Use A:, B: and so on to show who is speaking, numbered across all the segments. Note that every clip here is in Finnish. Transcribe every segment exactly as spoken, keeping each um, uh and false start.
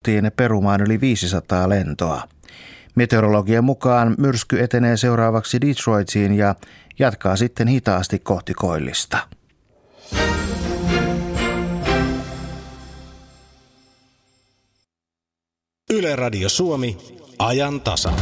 A: perumaan yli viisisataa lentoa. Meteorologian mukaan myrsky etenee seuraavaksi Detroitiin ja jatkaa sitten hitaasti kohti koillista.
B: Yle Radio Suomi, ajan tasa.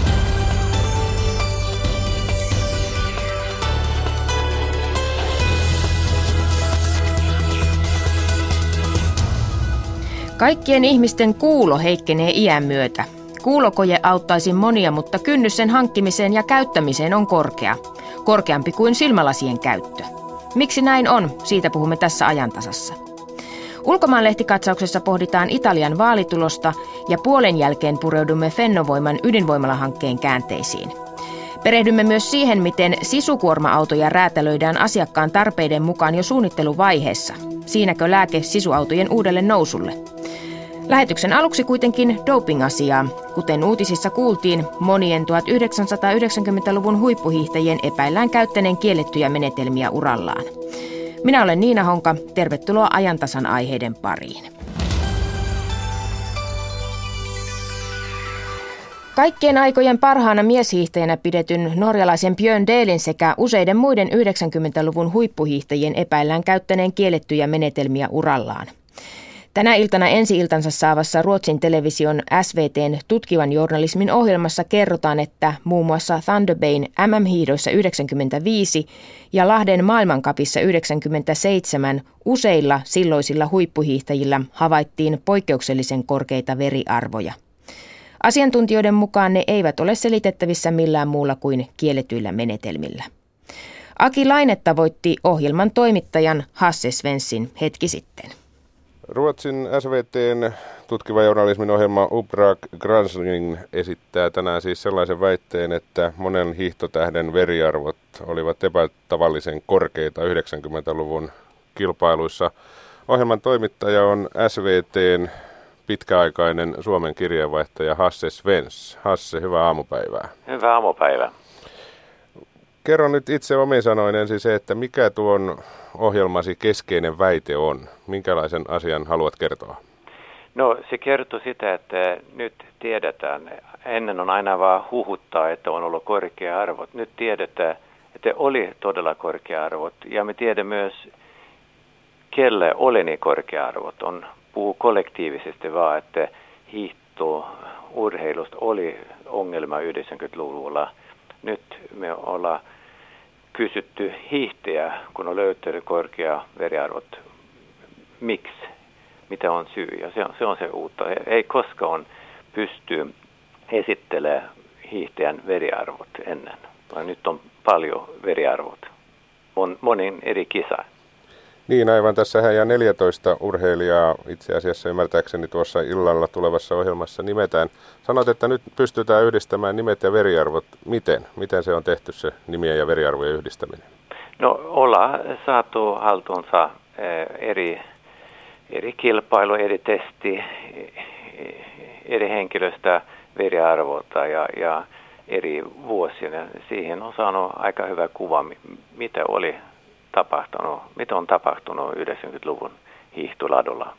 C: Kaikkien ihmisten kuulo heikkenee iän myötä. Kuulokoje auttaisi monia, mutta kynnys sen hankkimiseen ja käyttämiseen on korkea. Korkeampi kuin silmälasien käyttö. Miksi näin on? Siitä puhumme tässä ajantasassa. Ulkomaanlehtikatsauksessa pohditaan Italian vaalitulosta ja puolen jälkeen pureudumme Fennovoiman ydinvoimalahankkeen käänteisiin. Perehdymme myös siihen, miten sisukuorma-autoja räätälöidään asiakkaan tarpeiden mukaan jo suunnitteluvaiheessa. Siinäkö lääke sisuautojen uudelle nousulle? Lähetyksen aluksi kuitenkin doping-asiaa. Kuten uutisissa kuultiin, monien tuhatyhdeksänsataayhdeksänkymmentäluvun huippuhiihtäjien epäillään käyttäneen kiellettyjä menetelmiä urallaan. Minä olen Niina Honka. Tervetuloa ajantasan aiheiden pariin. Kaikkien aikojen parhaana mieshiihtäjänä pidetyn norjalaisen Björn Dahlin sekä useiden muiden yhdeksänkymmentäluvun huippuhiihtäjien epäillään käyttäneen kiellettyjä menetelmiä urallaan. Tänä iltana ensi-iltansa saavassa Ruotsin television S V T:n tutkivan journalismin ohjelmassa kerrotaan, että muun muassa Thunder Bayn M M-hiihdoissa yhdeksänkymmentäviisi ja Lahden maailmancupissa yhdeksänkymmentäseitsemän useilla silloisilla huippuhiihtäjillä havaittiin poikkeuksellisen korkeita veriarvoja. Asiantuntijoiden mukaan ne eivät ole selitettävissä millään muulla kuin kielletyillä menetelmillä. Aki Laine tavoitti ohjelman toimittajan Hasse Svenssin hetki sitten.
D: Ruotsin S V T:n tutkiva journalismin ohjelma Uppdrag granskning esittää tänään siis sellaisen väitteen, että monen hiihtotähden veriarvot olivat epätavallisen korkeita yhdeksänkymmentäluvun kilpailuissa. Ohjelman toimittaja on S V T:n pitkäaikainen Suomen kirjeenvaihtaja Hasse Svens. Hasse, hyvää aamupäivää.
E: Hyvää aamupäivää.
D: Kerro nyt itse omin sanoin ensin se, että mikä tuon ohjelmasi keskeinen väite on? Minkälaisen asian haluat kertoa?
E: No se kertoo sitä, että nyt tiedetään, ennen on aina vaan huhuttaa, että on ollut korkea arvot. Nyt tiedetään, että oli todella korkea arvot ja me tiedämme myös, kelle oli niin korkea arvot. On puhuu kollektiivisesti vaan, että hiihto urheilusta oli ongelma yhdeksänkymmentäluvulla. Nyt me ollaan kysytty hiihtäjä, kun on löytänyt korkea veriarvot. Miksi? Mitä on syy? Ja se on se, on se uutta. Ei koskaan pysty esittelemään hiihtäjän veriarvot ennen, vaan nyt on paljon veriarvot. On monin eri kisa.
D: Niin, aivan. Tässähän ja neljätoista urheilijaa itse asiassa ymmärtääkseni tuossa illalla tulevassa ohjelmassa nimetään. Sanoit, että nyt pystytään yhdistämään nimet ja veriarvot. Miten? Miten se on tehty se nimien ja veriarvojen yhdistäminen?
E: No ollaan saatu haltuunsa eri, eri kilpailu, eri testi, eri henkilöstä veriarvota ja, ja eri vuosina. Siihen on saanut aika hyvä kuva, mitä oli tapahtunut, mitä on tapahtunut yhdeksänkymmentäluvun hiihtoladulla.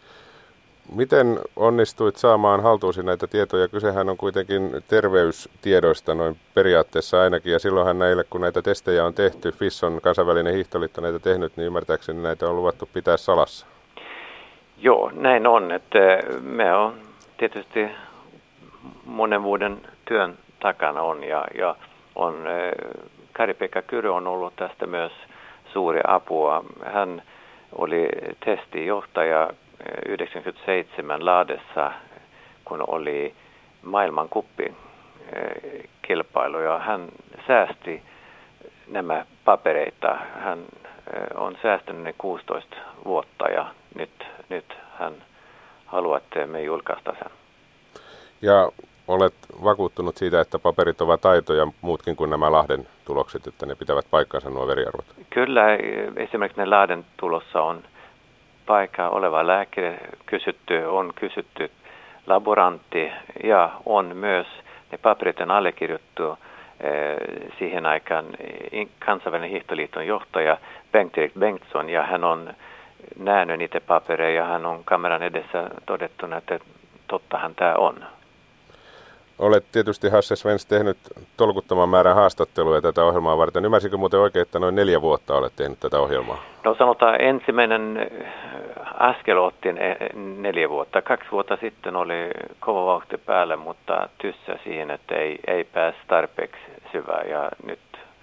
D: Miten onnistuit saamaan haltuusi näitä tietoja? Kysehän on kuitenkin terveystiedoista noin periaatteessa ainakin, ja silloinhan näille, kun näitä testejä on tehty, F I S on kansainvälinen hiihtoliitto näitä tehnyt, niin ymmärtääkseni näitä on luvattu pitää salassa.
E: Joo, näin on, että me on tietysti monen vuoden työn takana on, ja, ja on, Kari-Pekka Kyrö on ollut tästä myös suuri apua. Hän oli testijohtaja yhdeksänkymmentäseitsemän Lahdessa, kun oli maailmankuppi kilpailu, ja hän säästi nämä papereita. Hän on säästänyt ne kuusitoista vuotta ja nyt, nyt hän haluaa, että me julkaista sen. Ja
D: olet vakuuttunut siitä, että paperit ovat aitoja muutkin kuin nämä Lahden tulokset, että ne pitävät paikkansa nuo veriarvot?
E: Kyllä, esimerkiksi ne Lahden tulossa on paikka oleva lääkäri kysytty, on kysytty laborantti ja on myös ne paperit on allekirjoittu siihen aikaan kansainvälinen hiihtoliiton johtaja Bengt-Erik Bengtsson, ja hän on nähnyt niitä papereja ja hän on kameran edessä todettu, että tottahan tämä on.
D: Olet tietysti, Hasse Svens, tehnyt tolkuttoman määrän haastatteluja tätä ohjelmaa varten. Ymmärsikö muuten oikein, että noin neljä vuotta olet tehnyt tätä ohjelmaa?
E: No sanotaan, ensimmäinen askel otti neljä vuotta. Kaksi vuotta sitten oli kova vauhti päällä, mutta tyssä siihen, että ei, ei pääsi tarpeeksi syvään. Ja nyt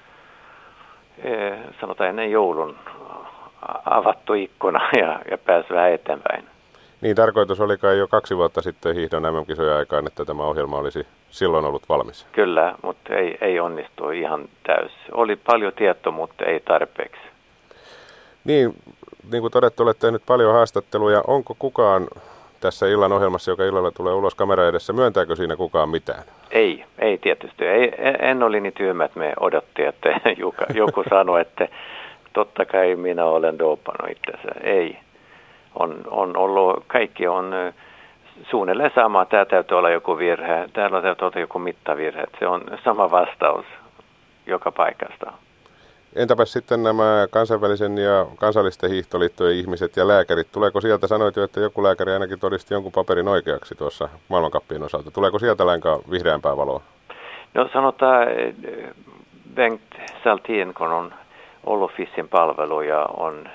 E: sanotaan ennen joulun avattu ikkuna ja, ja pääsi vähän eteenpäin.
D: Niin, tarkoitus oli kai jo kaksi vuotta sitten hiihdon M M-kisojen aikaan, että tämä ohjelma olisi silloin ollut valmis.
E: Kyllä, mutta ei, ei onnistu ihan täysin. Oli paljon tietoa, mutta ei tarpeeksi.
D: Niin, niin kuin todettu, olette tehnyt paljon haastatteluja. Onko kukaan tässä illan ohjelmassa, joka illalla tulee ulos kamera edessä, myöntääkö siinä kukaan mitään?
E: Ei, ei tietysti. Ei, en oli niin tyhmä, että me odottiin, että joku, joku sanoi, että totta kai minä olen doopannut itsensä. Ei. On, on ollut, kaikki on suunnilleen sama. Tämä täytyy olla joku virhe. Täällä täytyy olla joku mittavirhe. Se on sama vastaus joka paikasta.
D: Entäpä sitten nämä kansainvälisen ja kansallisten hiihtoliittojen ihmiset ja lääkärit? Tuleeko sieltä, sanoit jo, että joku lääkäri ainakin todisti jonkun paperin oikeaksi tuossa maailmankappien osalta. Tuleeko sieltä lainkaan vihreämpää valoa?
E: No sanotaan, Bengt Saltin, kun on ollut Fissin palvelu ja on,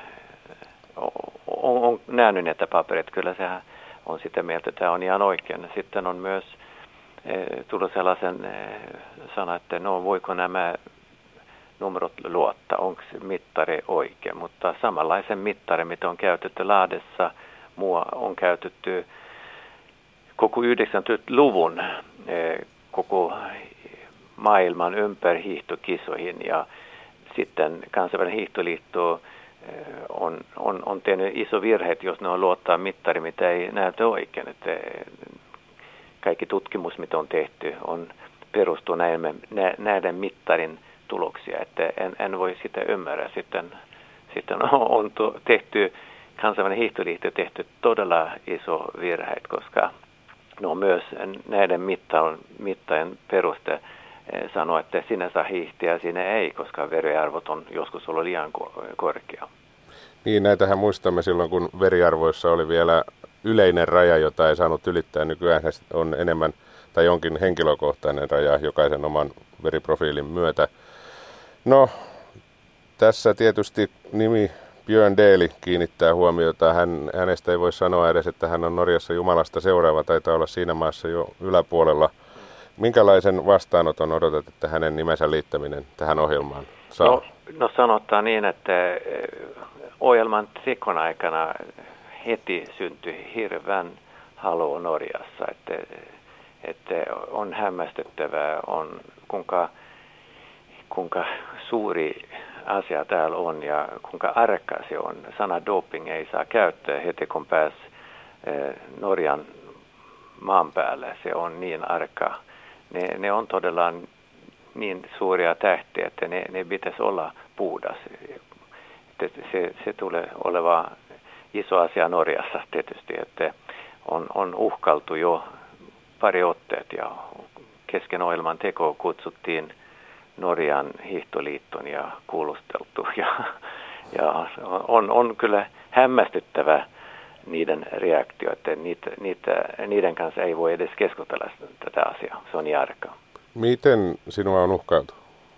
E: on, on nähnyt näitä paperit, kyllä sehän on sitä mieltä, että tämä on ihan oikein. Sitten on myös eh, tullut sellaisen eh, sana, että no voiko nämä numerot luottaa, onko mittari oikein, mutta samanlaisen mittari, mitä on käytetty Lahdessa, mua on käytetty koko yhdeksänkymmentäluvun eh, koko maailman ympäri hiihtokisoihin ja sitten kansainvälinen hiihtoliitto eh, on, on, on tehnyt iso virhe, jos ne on luottaa mittari, mitä ei näytä oikein. Että kaikki tutkimus, mitä on tehty, on perustuu näiden, näiden mittarin tuloksia, että en, en voi sitä ymmärrä. Sitten, sitten on tehty, kansainvälinen hiihtoliitto on tehty todella iso virhe, koska no myös näiden mittain, mittain peruste sanoo, että sinä saa hiihtiä ja sinä ei, koska veriarvot on joskus ollut liian korkea.
D: Niin, näitähän muistamme silloin, kun veriarvoissa oli vielä yleinen raja, jota ei saanut ylittää. Nykyään on enemmän tai jonkin henkilökohtainen raja jokaisen oman veriprofiilin myötä. No, tässä tietysti nimi Björn Daly kiinnittää huomiota. Hän, hänestä ei voi sanoa edes, että hän on Norjassa Jumalasta seuraava, taitaa olla siinä maassa jo yläpuolella. Minkälaisen vastaanoton odotat, että hänen nimensä liittäminen tähän ohjelmaan saa?
E: No, no sanotaan niin, että ohjelman tekon aikana heti syntyi hirveän halu Norjassa, että, että on hämmästyttävää, on kuinka, kuinka suuri asia täällä on ja kuinka arka se on. Sana doping ei saa käyttää heti kun pääsi Norjan maan päälle. Se on niin arka. Ne, ne on todella niin suuria tähtiä, että ne, ne pitäisi olla puhdas. Se, se tulee oleva iso asia Norjassa tietysti, että on, on uhkaltu jo pari otteet ja kesken ohjelman tekoa kutsuttiin Norjan hiihtoliitton ja kuulusteltu. Ja, ja on, on kyllä hämmästyttävä niiden reaktio, että niitä, niitä, niiden kanssa ei voi edes keskustella tätä asiaa. Se on järkaa.
D: Miten sinua on uhkailtu?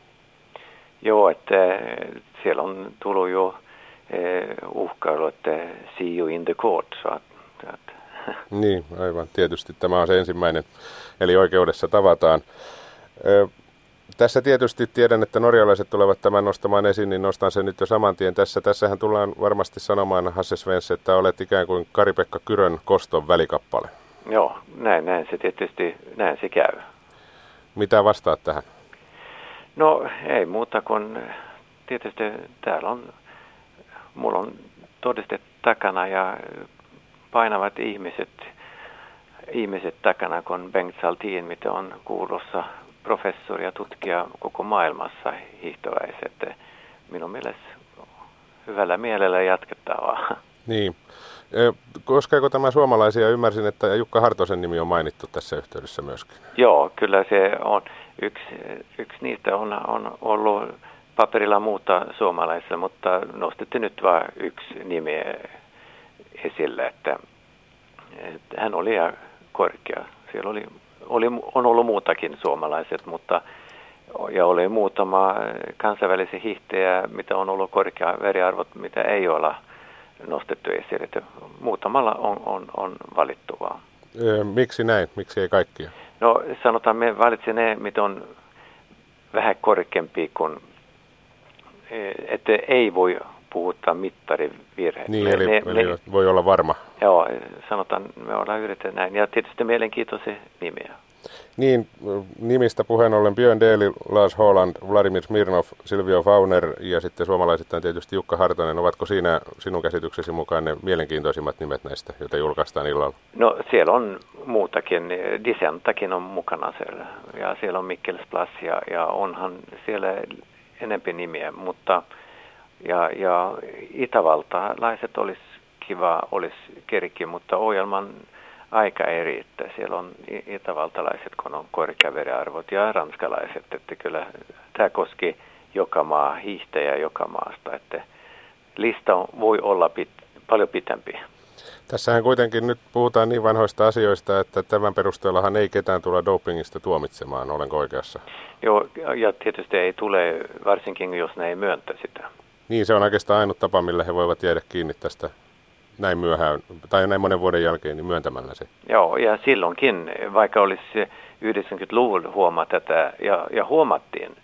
E: Joo, että siellä on tullut jo eh, uhkailu, että see you in the court. So, että.
D: Niin, aivan. Tietysti tämä on se ensimmäinen, eli oikeudessa tavataan. Ö, Tässä tietysti tiedän, että norjalaiset tulevat tämän nostamaan esiin, niin nostan sen nyt jo saman tien. Tässä, tässähän tullaan varmasti sanomaan, Hasse Svens, että olet ikään kuin Kari-Pekka Kyrön koston välikappale.
E: Joo, näin, näin se tietysti, näin se käy.
D: Mitä vastaat tähän?
E: No ei muuta kuin tietysti täällä on, mulla on todiste takana ja painavat ihmiset, ihmiset takana, kun Bengt Saltin, mitä on kuulossa professori ja tutkija koko maailmassa hiihtoväiset. Minun mielestä hyvällä mielellä jatkettavaa.
D: Niin. Koskeeko tämä suomalaisia? Ymmärsin, että Jukka Hartosen nimi on mainittu tässä yhteydessä myöskin.
E: Joo, kyllä se on. Yksi, yksi niistä on, on ollut paperilla muuta suomalaisia, mutta nostettiin nyt vain yksi nimi esille, että, että hän oli korkea. Siellä oli, oli, on ollut muutakin suomalaiset, mutta ja oli muutama kansainvälisiä hiihtejä, mitä on ollut korkea veriarvot, mitä ei olla nostettu esille. Että muutamalla on, on, on valittu vaan.
D: Miksi näin? Miksi ei kaikkia?
E: No sanotaan, me valitsimme ne, mitä on vähän korkeampi kuin, että ei voi puhuttaa mittarivirheet.
D: Niin, eli,
E: ne,
D: eli
E: ne,
D: voi olla varma.
E: Joo, sanotaan, me ollaan yritetty näin. Ja tietysti mielenkiintoisia nimiä.
D: Niin, nimistä puheen ollen Björn Dählie, Lars Håland, Vladimir Smirnov, Silvio Fauner ja sitten suomalaisittain tietysti Jukka Hartonen. Ovatko siinä sinun käsityksesi mukaan ne mielenkiintoisimmat nimet näistä, joita julkaistaan illalla?
E: No siellä on muutakin. Disentakin on mukana siellä. Ja siellä on Mikkelsplass ja, ja onhan siellä enempi nimiä. Mutta ja, ja itävaltalaiset olisi kiva, olisi kerki, mutta ohjelman aika ei riittää. Siellä on itävaltalaiset, kun on korkeaveriarvot ja ranskalaiset, että kyllä tämä koski joka maa, hiihtäjä joka maasta, että lista voi olla pit, paljon pitempi.
D: Tässähän kuitenkin nyt puhutaan niin vanhoista asioista, että tämän perusteellahan ei ketään tulla dopingista tuomitsemaan, olenko oikeassa?
E: Joo, ja tietysti ei tule, varsinkin jos ne ei myöntä sitä.
D: Niin, se on oikeastaan ainut tapa, millä he voivat jäädä kiinni tästä näin myöhään, tai näin monen vuoden jälkeen, niin myöntämällä se.
E: Joo, ja silloinkin, vaikka olisi yhdeksänkymmentäluvulla huomaa tätä, ja, ja huomattiin,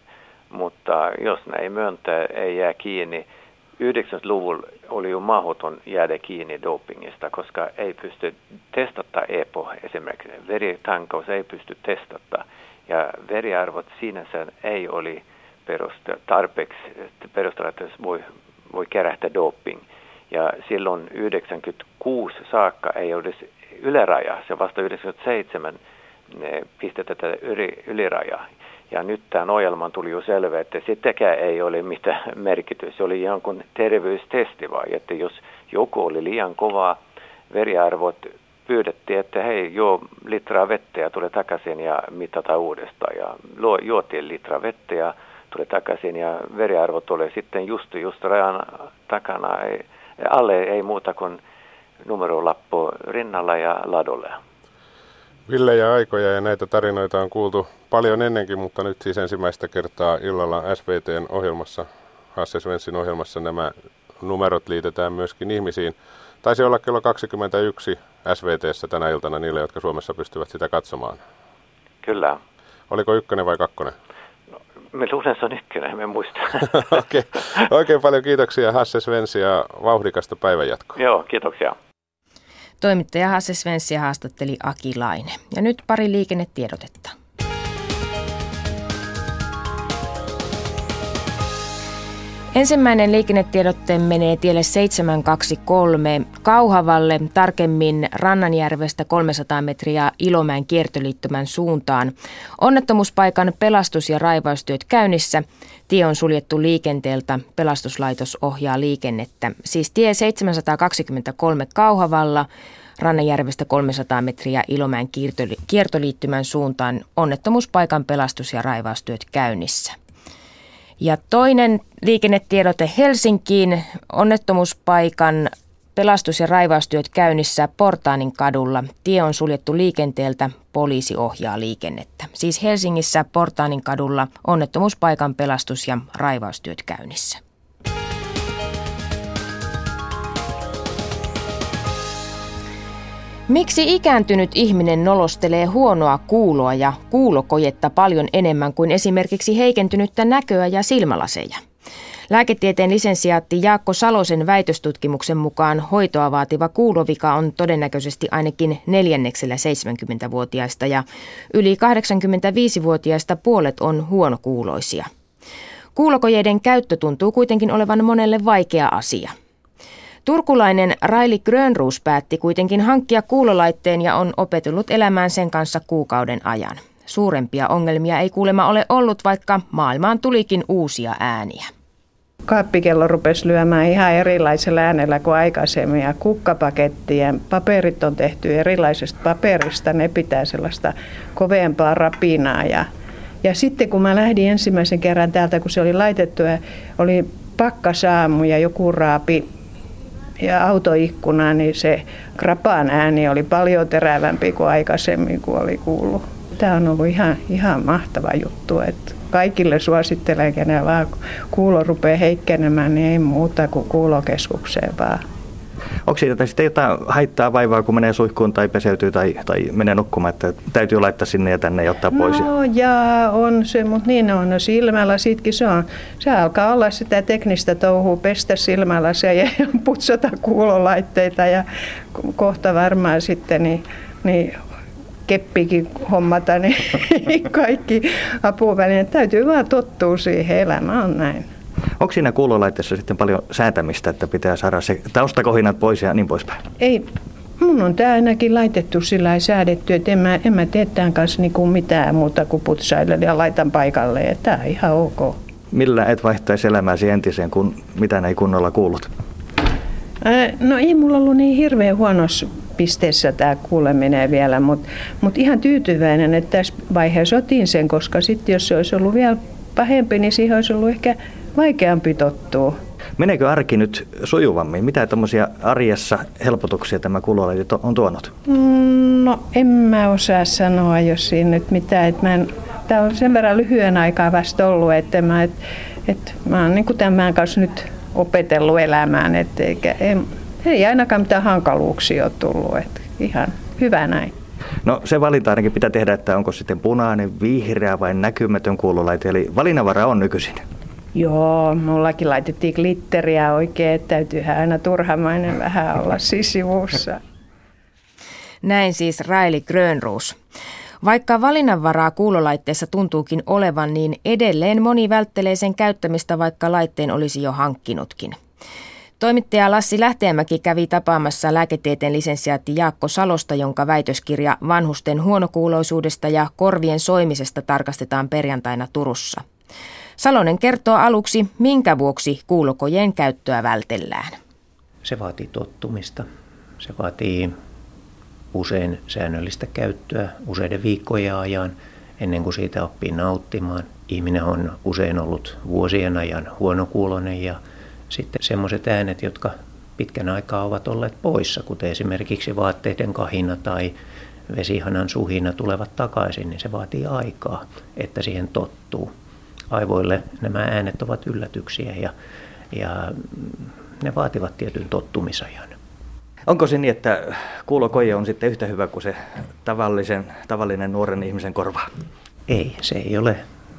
E: mutta jos ne ei myöntää, ei jää kiinni. yhdeksänkymmentäluvulla oli jo mahdoton jäädä kiinni dopingista, koska ei pysty testata E P O esimerkiksi. Veritankaus ei pysty testata, ja veriarvot sinänsä ei oli peruste, tarpeeksi perustella, että voi, voi kerätä doping. Ja silloin yhdeksänkymmentäkuusi saakka ei ole yläraja, se vasta yhdeksänkymmentäseitsemän pistetään tätä ylirajaa. Ja nyt tämän ohjelman tuli jo selvä, että sitäkään ei ole mitään merkitystä. Se oli ihan kuin terveystesti vai, että jos joku oli liian kova veriarvot, pyydettiin, että hei, juo litraa vettä ja tule takaisin ja mitata uudestaan. Ja juotiin litraa vettä ja tule takaisin ja veriarvot oli sitten just, just rajan takana. Ei, alle ei muuta kuin numerolappu rinnalla ja ladolle.
D: Villejä aikoja ja näitä tarinoita on kuultu paljon ennenkin, mutta nyt siis ensimmäistä kertaa illalla S V T:n ohjelmassa, Hasse Svenssin ohjelmassa nämä numerot liitetään myöskin ihmisiin. Taisi olla kello kaksikymmentäyksi S V T:ssä tänä iltana niille, jotka Suomessa pystyvät sitä katsomaan.
E: Kyllä.
D: Oliko ykkönen vai kakkonen?
E: Me luulen, se on ykkönen, me muista.
D: Okei. Oikein paljon kiitoksia Hasse Svens ja vauhdikasta päivänjatkoa.
E: Joo, kiitoksia.
C: Toimittaja Hasse Svenssiä haastatteli Aki Laine. Ja nyt pari liikennetiedotetta. Ensimmäinen liikennetiedotte menee tielle seitsemän kaksi kolme Kauhavalle, tarkemmin Rannanjärvestä kolmesataa metriä Ilomäen kiertoliittymän suuntaan. Onnettomuuspaikan pelastus- ja raivaustyöt käynnissä. Tie on suljettu liikenteeltä, pelastuslaitos ohjaa liikennettä. Siis tie seitsemänsataakaksikymmentäkolme Kauhavalla, Rannanjärvestä kolmesataa metriä Ilomäen kiertoliittymän suuntaan. Onnettomuuspaikan pelastus- ja raivaustyöt käynnissä. Ja toinen liikennetiedote Helsinkiin, onnettomuuspaikan pelastus- ja raivaustyöt käynnissä Portaanin kadulla. Tie on suljettu liikenteeltä, poliisi ohjaa liikennettä. Siis Helsingissä Portaanin kadulla onnettomuuspaikan pelastus- ja raivaustyöt käynnissä. Miksi ikääntynyt ihminen nolostelee huonoa kuuloa ja kuulokojetta paljon enemmän kuin esimerkiksi heikentynyttä näköä ja silmälaseja? Lääketieteen lisensiaatti Jaakko Salosen väitöstutkimuksen mukaan hoitoa vaativa kuulovika on todennäköisesti ainakin neljänneksellä seitsemänkymmentävuotiaista ja yli kahdeksankymmentäviisivuotiaista puolet on huonokuuloisia. Kuulokojeiden käyttö tuntuu kuitenkin olevan monelle vaikea asia. Turkulainen Raili Grönroos päätti kuitenkin hankkia kuulolaitteen ja on opetellut elämään sen kanssa kuukauden ajan. Suurempia ongelmia ei kuulemma ole ollut, vaikka maailmaan tulikin uusia ääniä.
F: Kaappikello rupesi lyömään ihan erilaisella äänellä kuin aikaisemmin ja kukkapakettien paperit on tehty erilaisesta paperista, ne pitää sellaista koveampaa rapinaa. Ja, ja sitten kun mä lähdin ensimmäisen kerran täältä, kun se oli laitettu ja oli pakkasaamu ja joku raapi ja autoikkunaan, niin se krapaan ääni oli paljon terävämpi kuin aikaisemmin, kun oli kuullut. Tämä on ollut ihan, ihan mahtava juttu, että kaikille suosittelen, kenellä vaan kuulo rupeaa heikkenemään, niin ei muuta kuin kuulokeskukseen vaan.
G: Onko siitä sitten jotain haittaa vaivaa, kun menee suihkuun tai peseytyy tai, tai menee nukkumaan, että täytyy laittaa sinne ja tänne ja ottaa pois?
F: No jaa, on se, mutta niin on. No silmälasitkin se on. Se alkaa olla sitä teknistä touhua, pestä silmälasia ja putsata kuulolaitteita ja kohta varmaan sitten niin, niin keppikin hommata, niin kaikki apuvälineet. Täytyy vaan tottua siihen, elämä on näin.
G: Onko siinä kuulolaitteessa sitten paljon säätämistä, että pitää saada se taustakohinat pois ja niin poispäin?
F: Ei, mun on tämä ainakin laitettu sillä lailla säädetty, että en mä, en mä tee tämän kanssa niinku mitään muuta kuin putsailen ja laitan paikalle. Tämä on ihan ok.
G: Millä et vaihtaisi elämääsi entiseen, kun mitä ei kunnolla kuullut?
F: Ää, no ei mulla ollut niin hirveän huonossa pisteessä tämä kuuleminen vielä, mutta mut ihan tyytyväinen, että tässä vaiheessa otin sen, koska sitten jos se olisi ollut vielä pahempi, niin siihen olisi ollut ehkä vaikeampi tottua.
G: Meneekö arki nyt sujuvammin? Mitä tämmöisiä arjessa helpotuksia tämä kuulolaite on tuonut?
F: No en mä osaa sanoa, jos siinä nyt mitään. Tämä on sen verran lyhyen aikaa vasta ollut, että mä, et, et, mä oon niin kuin tämän kanssa nyt opetellut elämään. Et eikä, ei, ei ainakaan mitään hankaluuksia ole tullut. Et ihan hyvä näin.
G: No se valinta ainakin pitää tehdä, että onko sitten punainen, vihreä vai näkymätön kuulolaite. Eli valinnanvara on nykyisin.
F: Joo, mullakin laitettiin glitteriä oikein, että täytyyhän aina turhamainen vähän olla sivussa.
C: Näin siis Raili Grönroos. Vaikka valinnanvaraa kuulolaitteessa tuntuukin olevan, niin edelleen moni välttelee sen käyttämistä, vaikka laitteen olisi jo hankkinutkin. Toimittaja Lassi Lähteenmäki kävi tapaamassa lääketieteen lisensiaatti Jaakko Salosta, jonka väitöskirja vanhusten huonokuuloisuudesta ja korvien soimisesta tarkastetaan perjantaina Turussa. Salonen kertoo aluksi, minkä vuoksi kuulokojien käyttöä vältellään.
H: Se vaatii tottumista. Se vaatii usein säännöllistä käyttöä useiden viikkojen ajan ennen kuin siitä oppii nauttimaan. Ihminen on usein ollut vuosien ajan huonokuuloinen ja sitten semmoiset äänet, jotka pitkän aikaa ovat olleet poissa, kuten esimerkiksi vaatteiden kahina tai vesihanan suhina tulevat takaisin, niin se vaatii aikaa, että siihen tottuu. Aivoille nämä äänet ovat yllätyksiä ja, ja ne vaativat tietyn tottumisajan.
G: Onko se niin, että kuulokoje on sitten yhtä hyvä kuin se tavallisen, tavallinen nuoren ihmisen korva?
H: Ei, se ei ole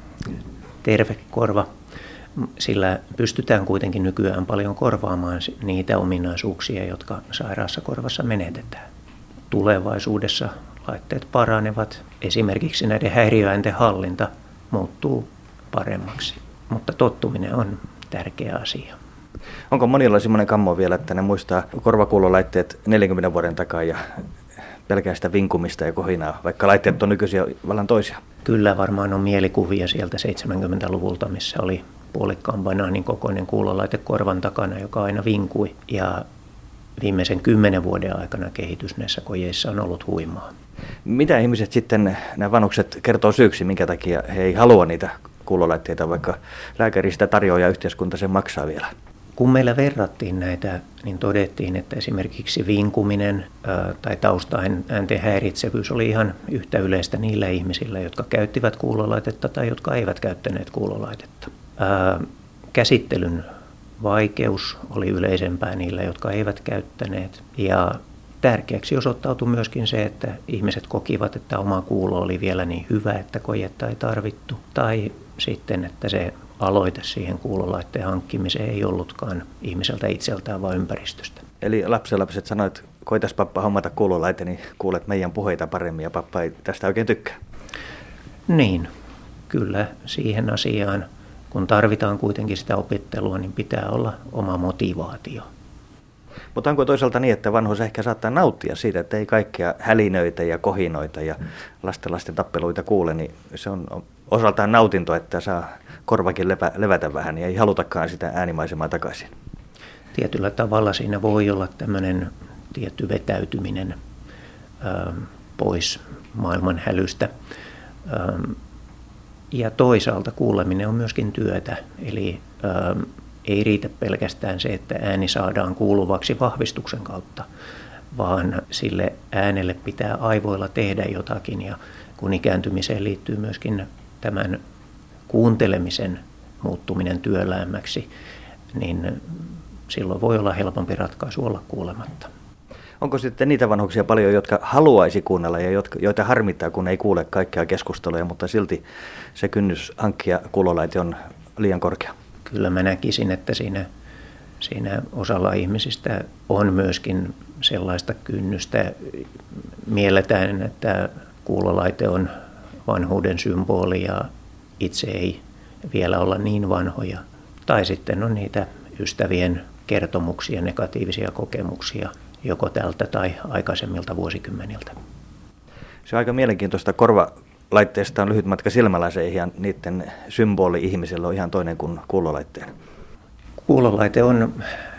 H: terve korva, sillä pystytään kuitenkin nykyään paljon korvaamaan niitä ominaisuuksia, jotka sairaassa korvassa menetetään. Tulevaisuudessa laitteet paranevat, esimerkiksi näiden häiriöäänten hallinta muuttuu paremmaksi, mutta tottuminen on tärkeä asia.
G: Onko monilla semmoinen kammo vielä, että ne muistaa korvakuulolaitteet neljänkymmenen vuoden takaa ja pelkää sitä vinkumista ja kohinaa, vaikka laitteet on nykyisiä vallan toisia?
H: Kyllä varmaan on mielikuvia sieltä seitsemänkymmentäluvulta, missä oli puolikkaan banaanin kokoinen kuulolaite korvan takana, joka aina vinkui. Ja viimeisen kymmenen vuoden aikana kehitys näissä kojeissa on ollut huimaa.
G: Mitä ihmiset sitten, nämä vanhukset, kertoo syyksi, minkä takia he ei halua niitä kuulolaitteita, vaikka lääkäri sitä tarjoaa ja yhteiskunta sen maksaa vielä?
H: Kun meillä verrattiin näitä, niin todettiin, että esimerkiksi vinkuminen ää, tai taustaäänten häiritsevyys oli ihan yhtä yleistä niillä ihmisillä, jotka käyttivät kuulolaitetta tai jotka eivät käyttäneet kuulolaitetta. Ää, käsittelyn vaikeus oli yleisempää niillä, jotka eivät käyttäneet. Ja tärkeäksi osoittautui myöskin se, että ihmiset kokivat, että oma kuulo oli vielä niin hyvä, että kojetta ei tarvittu. Tai sitten, että se aloite siihen kuulolaitteen hankkimiseen ei ollutkaan ihmiseltä itseltään, vaan ympäristöstä.
G: Eli lapsenlapset sanoivat, että koitas pappa hommata kuulolaite, niin kuulet meidän puheita paremmin ja pappa ei tästä oikein tykkää.
H: Niin, kyllä siihen asiaan, kun tarvitaan kuitenkin sitä opettelua, niin pitää olla oma motivaatio.
G: Mutta onko toisaalta niin, että vanhus ehkä saattaa nauttia siitä, että ei kaikkea hälinöitä ja kohinoita ja lasten lasten tappeluita kuule, niin se on osaltaan nautinto, että saa korvakin lepä, levätä vähän ja ei halutakaan sitä äänimaisemaa takaisin.
H: Tietyllä tavalla siinä voi olla tämmöinen tietty vetäytyminen ä, pois maailman hälystä. Ä, ja toisaalta kuuleminen on myöskin työtä, eli ä, ei riitä pelkästään se, että ääni saadaan kuuluvaksi vahvistuksen kautta, vaan sille äänelle pitää aivoilla tehdä jotakin. Ja kun ikääntymiseen liittyy myöskin tämän kuuntelemisen muuttuminen työläämmäksi, niin silloin voi olla helpompi ratkaisu olla kuulematta.
G: Onko sitten niitä vanhuksia paljon, jotka haluaisi kuunnella ja jotka, joita harmittaa, kun ei kuule kaikkea keskustelua, mutta silti se kynnys hankkia kuulolaite on liian korkea?
H: Kyllä mä näkisin, että siinä, siinä osalla ihmisistä on myöskin sellaista kynnystä. Mielletään, että kuulolaite on vanhuuden symboli ja itse ei vielä olla niin vanhoja. Tai sitten on niitä ystävien kertomuksia, negatiivisia kokemuksia joko tältä tai aikaisemmilta vuosikymmeniltä.
G: Se on aika mielenkiintoista. Korvalaitteesta on lyhyt matka silmälaseihin ja niiden symboli ihmisellä on ihan toinen kuin kuulolaitteen.
H: Kuulolaite on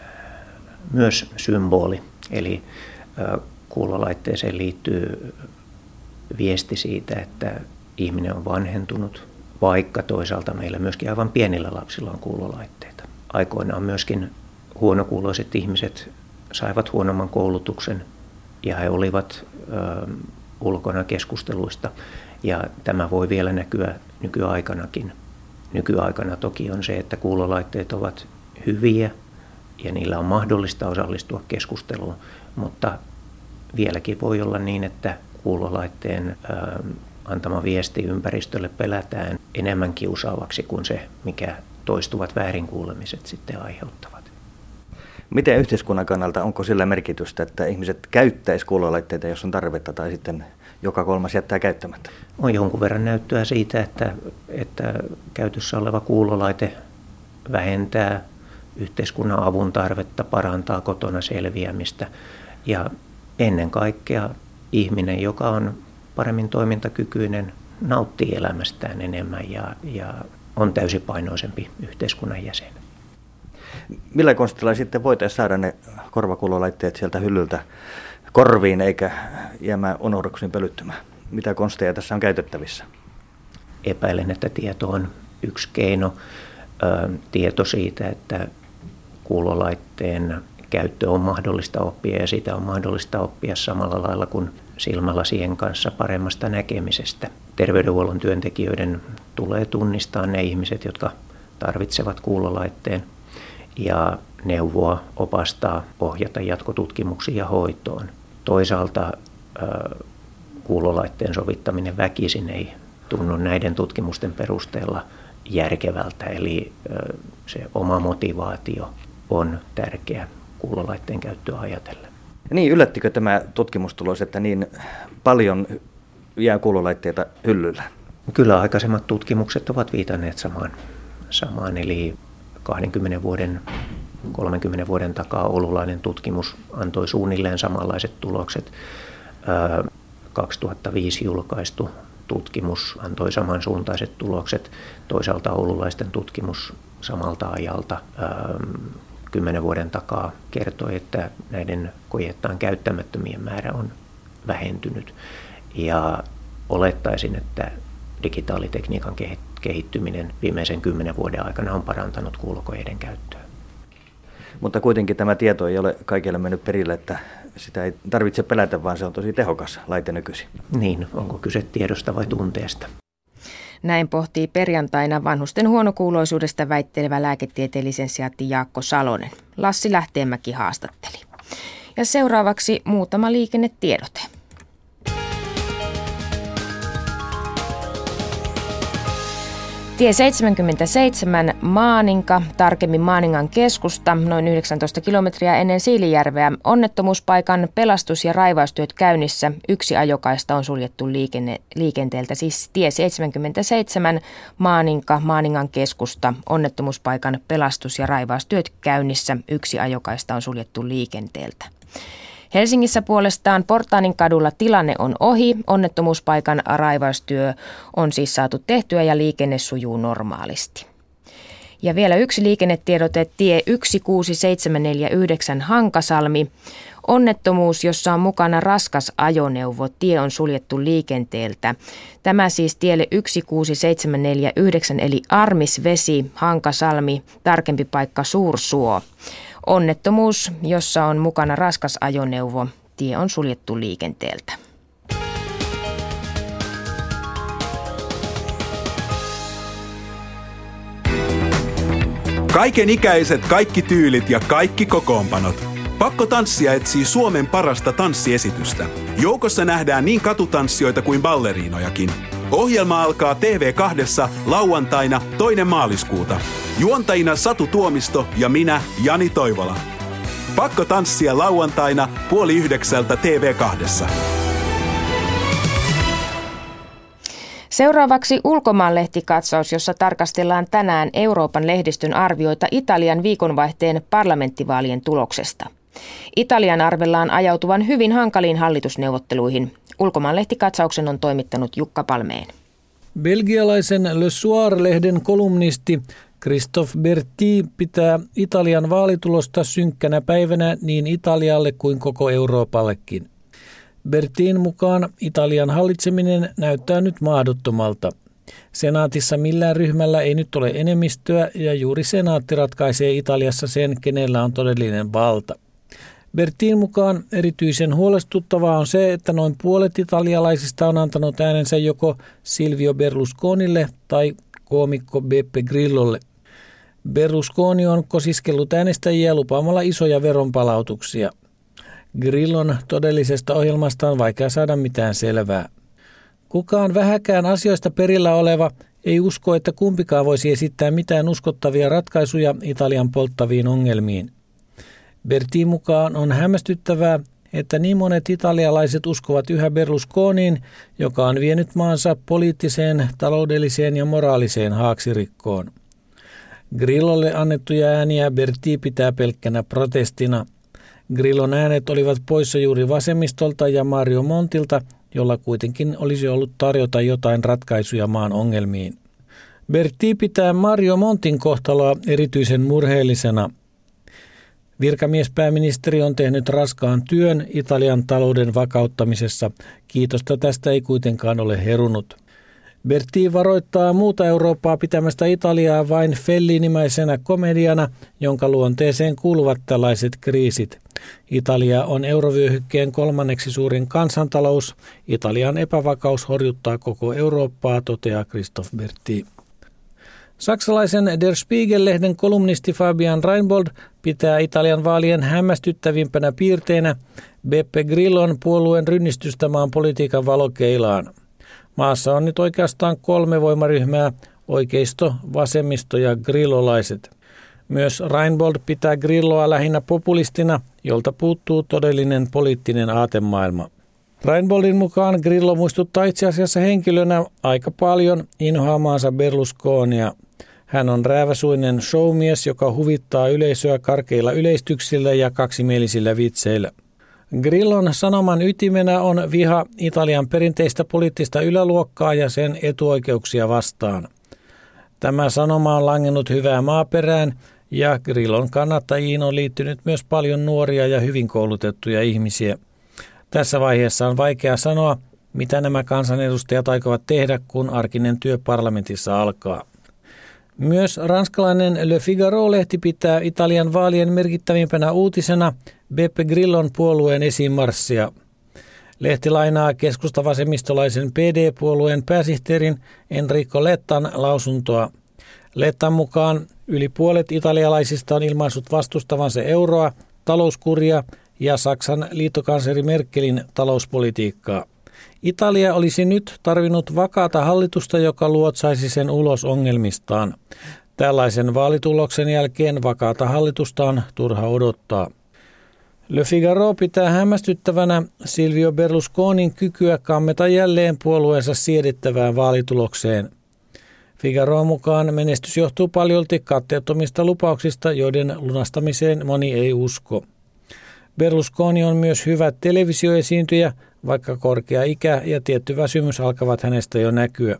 H: myös symboli, eli kuulolaitteeseen liittyy viesti siitä, että ihminen on vanhentunut, vaikka toisaalta meillä myöskin aivan pienillä lapsilla on kuulolaitteita. Aikoinaan myöskin huonokuuloiset ihmiset saivat huonomman koulutuksen ja he olivat ö, ulkona keskusteluista. Ja tämä voi vielä näkyä nykyaikanakin. Nykyaikana toki on se, että kuulolaitteet ovat hyviä ja niillä on mahdollista osallistua keskusteluun, mutta vieläkin voi olla niin, että kuulolaitteen ö, antama viesti ympäristölle pelätään enemmän kiusaavaksi kuin se, mikä toistuvat väärinkuulemiset sitten aiheuttavat.
G: Miten yhteiskunnan kannalta, onko sillä merkitystä, että ihmiset käyttäisi kuulolaitteita, jos on tarvetta, tai sitten joka kolmas jättää käyttämättä?
H: On jonkun verran näyttöä siitä, että, että käytössä oleva kuulolaite vähentää yhteiskunnan avun tarvetta, parantaa kotona selviämistä ja ennen kaikkea ihminen, joka on paremmin toimintakykyinen, nauttii elämästään enemmän ja, ja on täysipainoisempi yhteiskunnan jäsen.
G: Millä konstilla sitten voitaisiin saada ne korvakuulolaitteet sieltä hyllyltä korviin eikä jäämään unohduksiin pölyttymään? Mitä konsteja tässä on käytettävissä?
H: Epäilen, että tieto on yksi keino. Ö, tieto siitä, että kuulolaitteen käyttö on mahdollista oppia ja sitä on mahdollista oppia samalla lailla kuin silmälasien kanssa paremmasta näkemisestä. Terveydenhuollon työntekijöiden tulee tunnistaa ne ihmiset, jotka tarvitsevat kuulolaitteen ja neuvoa, opastaa, ohjata jatkotutkimuksiin ja hoitoon. Toisaalta ö, kuulolaitteen sovittaminen väkisin ei tunnu näiden tutkimusten perusteella järkevältä, eli ö, se oma motivaatio on tärkeä kuulolaitteen käyttöä ajatellen.
G: Niin, yllättikö tämä tutkimustulos, että niin paljon jää kuulolaitteita hyllyllä?
H: Kyllä aikaisemmat tutkimukset ovat viitanneet samaan, samaan eli kaksikymmentä vuoden, kolmekymmentä vuoden takaa oululainen tutkimus antoi suunnilleen samanlaiset tulokset. kaksituhattaviisi julkaistu tutkimus antoi samansuuntaiset tulokset. Toisaalta oululaisten tutkimus samalta ajalta kymmenen vuoden takaa kertoi, että näiden kojettaan käyttämättömien määrä on vähentynyt. Ja olettaisin, että digitaalitekniikan kehittyminen viimeisen kymmenen vuoden aikana on parantanut kuulokojeiden käyttöä.
G: Mutta kuitenkin tämä tieto ei ole kaikille mennyt perille, että sitä ei tarvitse pelätä, vaan se on tosi tehokas laite nykyisin.
H: Niin, onko kyse tiedosta vai tunteesta?
C: Näin pohtii perjantaina vanhusten huonokuuloisuudesta väittelevä lääketieteen-lisensiaatti Jaakko Salonen. Lassi Lähteenmäki haastatteli. Ja seuraavaksi muutama liikennetiedote. Tie seitsemänkymmentäseitsemän Maaninka, tarkemmin Maaningan keskusta, noin yhdeksäntoista kilometriä ennen Siilijärveä. Onnettomuuspaikan pelastus- ja raivaustyöt käynnissä. Yksi ajokaista on suljettu liikenne, liikenteeltä, siis tie seitsemänkymmentäseitsemän Maaninka, Maaningan keskusta. Onnettomuuspaikan pelastus- ja raivaustyöt käynnissä. Yksi ajokaista on suljettu liikenteeltä. Helsingissä puolestaan Portaanin kadulla tilanne on ohi. Onnettomuuspaikan raivaustyö on siis saatu tehtyä ja liikenne sujuu normaalisti. Ja vielä yksi liikennetiedote, tie yksi kuusi seitsemän neljä yhdeksän Hankasalmi. Onnettomuus, jossa on mukana raskas ajoneuvo. Tie on suljettu liikenteeltä. Tämä siis tielle yksi kuusi seitsemän neljä yhdeksän eli Armisvesi, Hankasalmi, tarkempi paikka Suursuo. Onnettomuus, jossa on mukana raskas ajoneuvo. Tie on suljettu liikenteeltä.
I: Kaiken ikäiset, kaikki tyylit ja kaikki kokoonpanot. Pakko tanssia etsii Suomen parasta tanssiesitystä. Joukossa nähdään niin katutanssijoita kuin balleriinojakin. Ohjelma alkaa T V kahdessa lauantaina toinen maaliskuuta. Juontajina Satu Tuomisto ja minä, Jani Toivola. Pakko tanssia lauantaina puoli yhdeksältä T V kahdessa.
C: Seuraavaksi ulkomaanlehtikatsaus, jossa tarkastellaan tänään Euroopan lehdistön arvioita Italian viikonvaihteen parlamenttivaalien tuloksesta. Italian arvellaan ajautuvan hyvin hankaliin hallitusneuvotteluihin. Ulkomaanlehtikatsauksen on toimittanut Jukka Palmeen.
J: Belgialaisen Le Soir-lehden kolumnisti Christophe Berti pitää Italian vaalitulosta synkkänä päivänä niin Italialle kuin koko Euroopallekin. Bertin mukaan Italian hallitseminen näyttää nyt mahdottomalta. Senaatissa millään ryhmällä ei nyt ole enemmistöä ja juuri senaatti ratkaisee Italiassa sen, kenellä on todellinen valta. Bertin mukaan erityisen huolestuttavaa on se, että noin puolet italialaisista on antanut äänensä joko Silvio Berlusconille tai koomikko Beppe Grillolle. Berlusconi on kosiskellut äänestäjiä lupaamalla isoja veronpalautuksia. Grillon todellisesta ohjelmasta on vaikea saada mitään selvää. Kukaan vähäkään asioista perillä oleva ei usko, että kumpikaan voisi esittää mitään uskottavia ratkaisuja Italian polttaviin ongelmiin. Bertin mukaan on hämmästyttävää, että niin monet italialaiset uskovat yhä Berlusconiin, joka on vienyt maansa poliittiseen, taloudelliseen ja moraaliseen haaksirikkoon. Grillolle annettuja ääniä Berti pitää pelkkänä protestina. Grillon äänet olivat poissa juuri vasemmistolta ja Mario Montilta, jolla kuitenkin olisi ollut tarjota jotain ratkaisuja maan ongelmiin. Berti pitää Mario Montin kohtaloa erityisen murheellisena. Virkamiespääministeri on tehnyt raskaan työn Italian talouden vakauttamisessa. Kiitosta tästä ei kuitenkaan ole herunut. Berti varoittaa muuta Eurooppaa pitämästä Italiaa vain Fellinimäisenä komediana, jonka luonteeseen kuuluvat tällaiset kriisit. Italia on eurovyöhykkeen kolmanneksi suurin kansantalous. Italian epävakaus horjuttaa koko Eurooppaa, toteaa Christophe Berti. Saksalaisen Der Spiegel-lehden kolumnisti Fabian Reinbold pitää Italian vaalien hämmästyttävimpänä piirteinä Beppe Grillon puolueen rynnistystä maan politiikan valokeilaan. Maassa on nyt oikeastaan kolme voimaryhmää, oikeisto, vasemmisto ja grillolaiset. Myös Reinbold pitää Grilloa lähinnä populistina, jolta puuttuu todellinen poliittinen aatemaailma. Reinboldin mukaan Grillo muistuttaa itse asiassa henkilönä aika paljon inhoamaansa Berlusconia. Hän on rääväsuinen showmies, joka huvittaa yleisöä karkeilla yleistyksillä ja kaksimielisillä vitseillä. Grillon sanoman ytimenä on viha Italian perinteistä poliittista yläluokkaa ja sen etuoikeuksia vastaan. Tämä sanoma on langennut hyvää maaperään ja Grillon kannattajiin on liittynyt myös paljon nuoria ja hyvin koulutettuja ihmisiä. Tässä vaiheessa on vaikea sanoa, mitä nämä kansanedustajat aikovat tehdä, kun arkinen työ parlamentissa alkaa. Myös ranskalainen Le Figaro-lehti pitää Italian vaalien merkittävimpänä uutisena Beppe Grillon puolueen esiinmarssia. Lehti lainaa keskustavasemmistolaisen P D-puolueen pääsihteerin Enrico Lettan lausuntoa. Lettan mukaan yli puolet italialaisista on ilmaissut vastustavansa euroa, talouskuria ja Saksan liittokansleri Merkelin talouspolitiikkaa. Italia olisi nyt tarvinnut vakaata hallitusta, joka luotsaisi sen ulos ongelmistaan. Tällaisen vaalituloksen jälkeen vakaata hallitusta on turha odottaa. Le Figaro pitää hämmästyttävänä Silvio Berlusconin kykyä kammeta jälleen puolueensa siedettävään vaalitulokseen. Figaron mukaan menestys johtuu paljolti katteettomista lupauksista, joiden lunastamiseen moni ei usko. Berlusconi on myös hyvä televisioesiintyjä, vaikka korkea ikä ja tietty väsymys alkavat hänestä jo näkyä.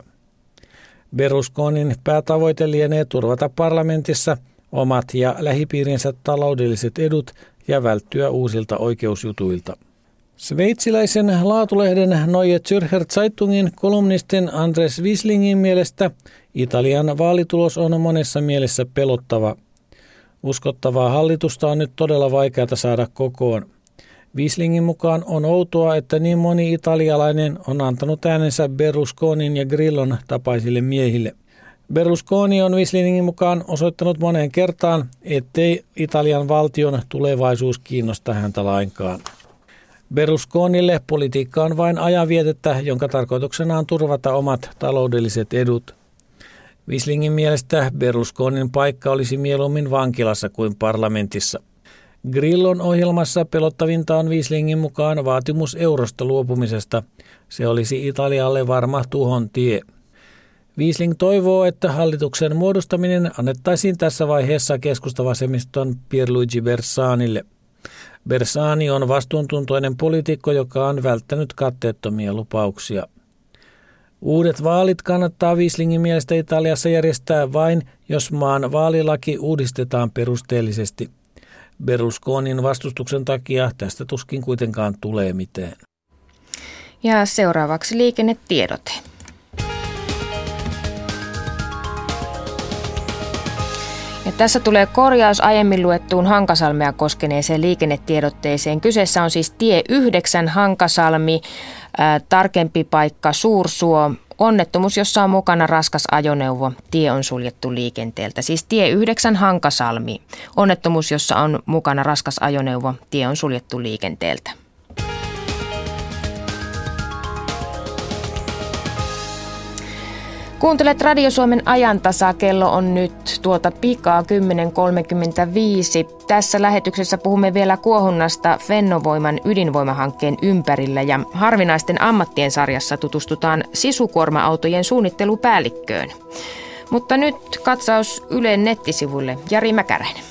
J: Berlusconin päätavoite lienee turvata parlamentissa omat ja lähipiirinsä taloudelliset edut ja välttyä uusilta oikeusjutuilta. Sveitsiläisen laatulehden Neue Zürcher Zeitungin kolumnistin Andres Wislingin mielestä Italian vaalitulos on monessa mielessä pelottava. Uskottavaa hallitusta on nyt todella vaikeata saada kokoon. Wislingin mukaan on outoa, että niin moni italialainen on antanut äänensä Berlusconin ja Grillon tapaisille miehille. Berlusconi on Wislingin mukaan osoittanut moneen kertaan, ettei Italian valtion tulevaisuus kiinnosta häntä lainkaan. Berlusconille politiikka on vain ajanvietettä, jonka tarkoituksena on turvata omat taloudelliset edut. Wislingin mielestä Berlusconin paikka olisi mieluummin vankilassa kuin parlamentissa. Grillon ohjelmassa pelottavinta on Wislingin mukaan vaatimus eurosta luopumisesta. Se olisi Italialle varma tuhon tie. Wiesling toivoo, että hallituksen muodostaminen annettaisiin tässä vaiheessa keskustavasemmiston Pierluigi Bersanille. Bersani on vastuuntuntoinen poliitikko, joka on välttänyt katteettomia lupauksia. Uudet vaalit kannattaa Wieslingin mielestä Italiassa järjestää vain, jos maan vaalilaki uudistetaan perusteellisesti. Berlusconin vastustuksen takia tästä tuskin kuitenkaan tulee mitään.
C: Ja seuraavaksi liikennetiedote. Ja tässä tulee korjaus aiemmin luettuun Hankasalmea koskeneeseen liikennetiedotteeseen. Kyseessä on siis tie yhdeksän Hankasalmi, ää, tarkempi paikka Suursuo. Onnettomuus, jossa on mukana raskas ajoneuvo. Tie on suljettu liikenteeltä. Siis tie yhdeksän Hankasalmi. Onnettomuus, jossa on mukana raskas ajoneuvo. Tie on suljettu liikenteeltä. Kuuntelet Radio Suomen ajantasaa. Kello on nyt tuota pikaa kymmenen kolmekymmentäviisi. Tässä lähetyksessä puhumme vielä kuohunnasta Fennovoiman ydinvoimahankkeen ympärillä ja harvinaisten ammattien sarjassa tutustutaan sisukuorma-autojen suunnittelupäällikköön. Mutta nyt katsaus Ylen nettisivuille. Jari Mäkäräinen.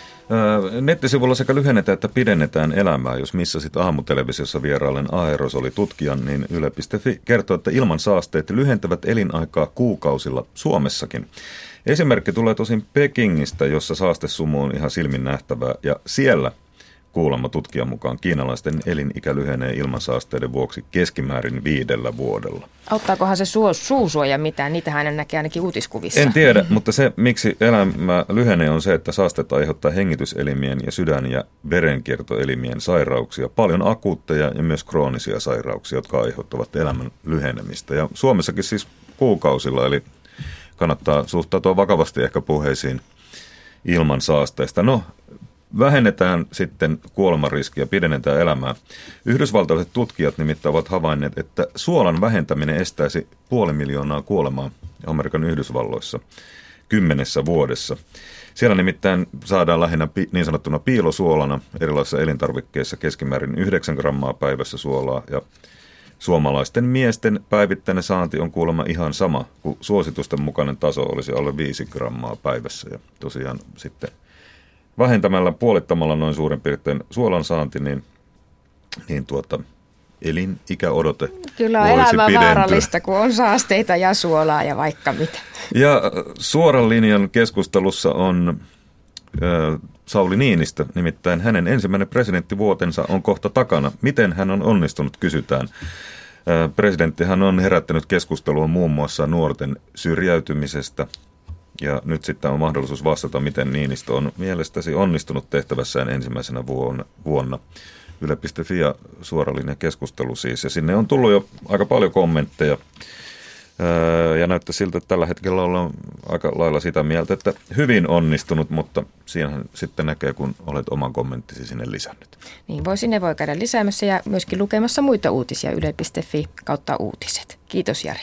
K: Nettisivulla sekä lyhennetään että pidennetään elämää. Jos missasit aamutelevisiossa vieraillen aerosolitutkijan, niin yle piste fi kertoo, että ilmansaasteet lyhentävät elinaikaa kuukausilla Suomessakin. Esimerkki tulee tosin Pekingistä, jossa saastesumu on ihan silmin nähtävää, ja siellä kuulemma tutkijan mukaan kiinalaisten elinikä lyhenee ilmansaasteiden vuoksi keskimäärin viidellä vuodella.
C: Auttaakohan se suo, suusuoja mitään? Niitähän hän näkee ainakin uutiskuvissa.
K: En tiedä, mutta se miksi elämä lyhenee on se, että saasteet aiheuttaa hengityselimien ja sydän- ja verenkiertoelimien sairauksia, paljon akuutteja ja myös kroonisia sairauksia, jotka aiheuttavat elämän lyhenemistä. Ja Suomessakin siis kuukausilla, eli kannattaa suhtautua vakavasti ehkä puheisiin ilmansaasteista. No, vähennetään sitten kuolemanriskiä, pidennetään elämää. Yhdysvaltalaiset tutkijat nimittäin ovat havainneet, että suolan vähentäminen estäisi puoli miljoonaa kuolemaa Amerikan Yhdysvalloissa kymmenessä vuodessa. Siellä nimittäin saadaan lähinnä niin sanottuna piilosuolana erilaisissa elintarvikkeissa keskimäärin yhdeksän grammaa päivässä suolaa, ja suomalaisten miesten päivittäinen saanti on kuulemma ihan sama, kun suositusten mukainen taso olisi alle viisi grammaa päivässä. Ja tosiaan sitten vähentämällä, puolittamalla noin suurin piirtein suolan saanti, niin, niin tuota, elinikäodote
C: Kyllä on elämä vaarallista, kun on saasteita ja suolaa ja vaikka mitä.
K: Ja suoran linjan keskustelussa on ö, Sauli Niinistö, nimittäin hänen ensimmäinen presidenttivuotensa on kohta takana. Miten hän on onnistunut, kysytään. Ö, presidenttihän on herättänyt keskustelua muun muassa nuorten syrjäytymisestä. Ja nyt sitten on mahdollisuus vastata, miten Niinistö on mielestäsi onnistunut tehtävässään ensimmäisenä vuonna. vuonna. yle piste fi ja suoralinja keskustelu siis. Ja sinne on tullut jo aika paljon kommentteja. Ja näyttää siltä, että tällä hetkellä ollaan aika lailla sitä mieltä, että hyvin onnistunut, mutta siinähän sitten näkee, kun olet oman kommenttisi sinne lisännyt.
C: Niin voi sinne voi käydä lisäämässä ja myöskin lukemassa muita uutisia yle piste fi kautta uutiset. Kiitos Jari.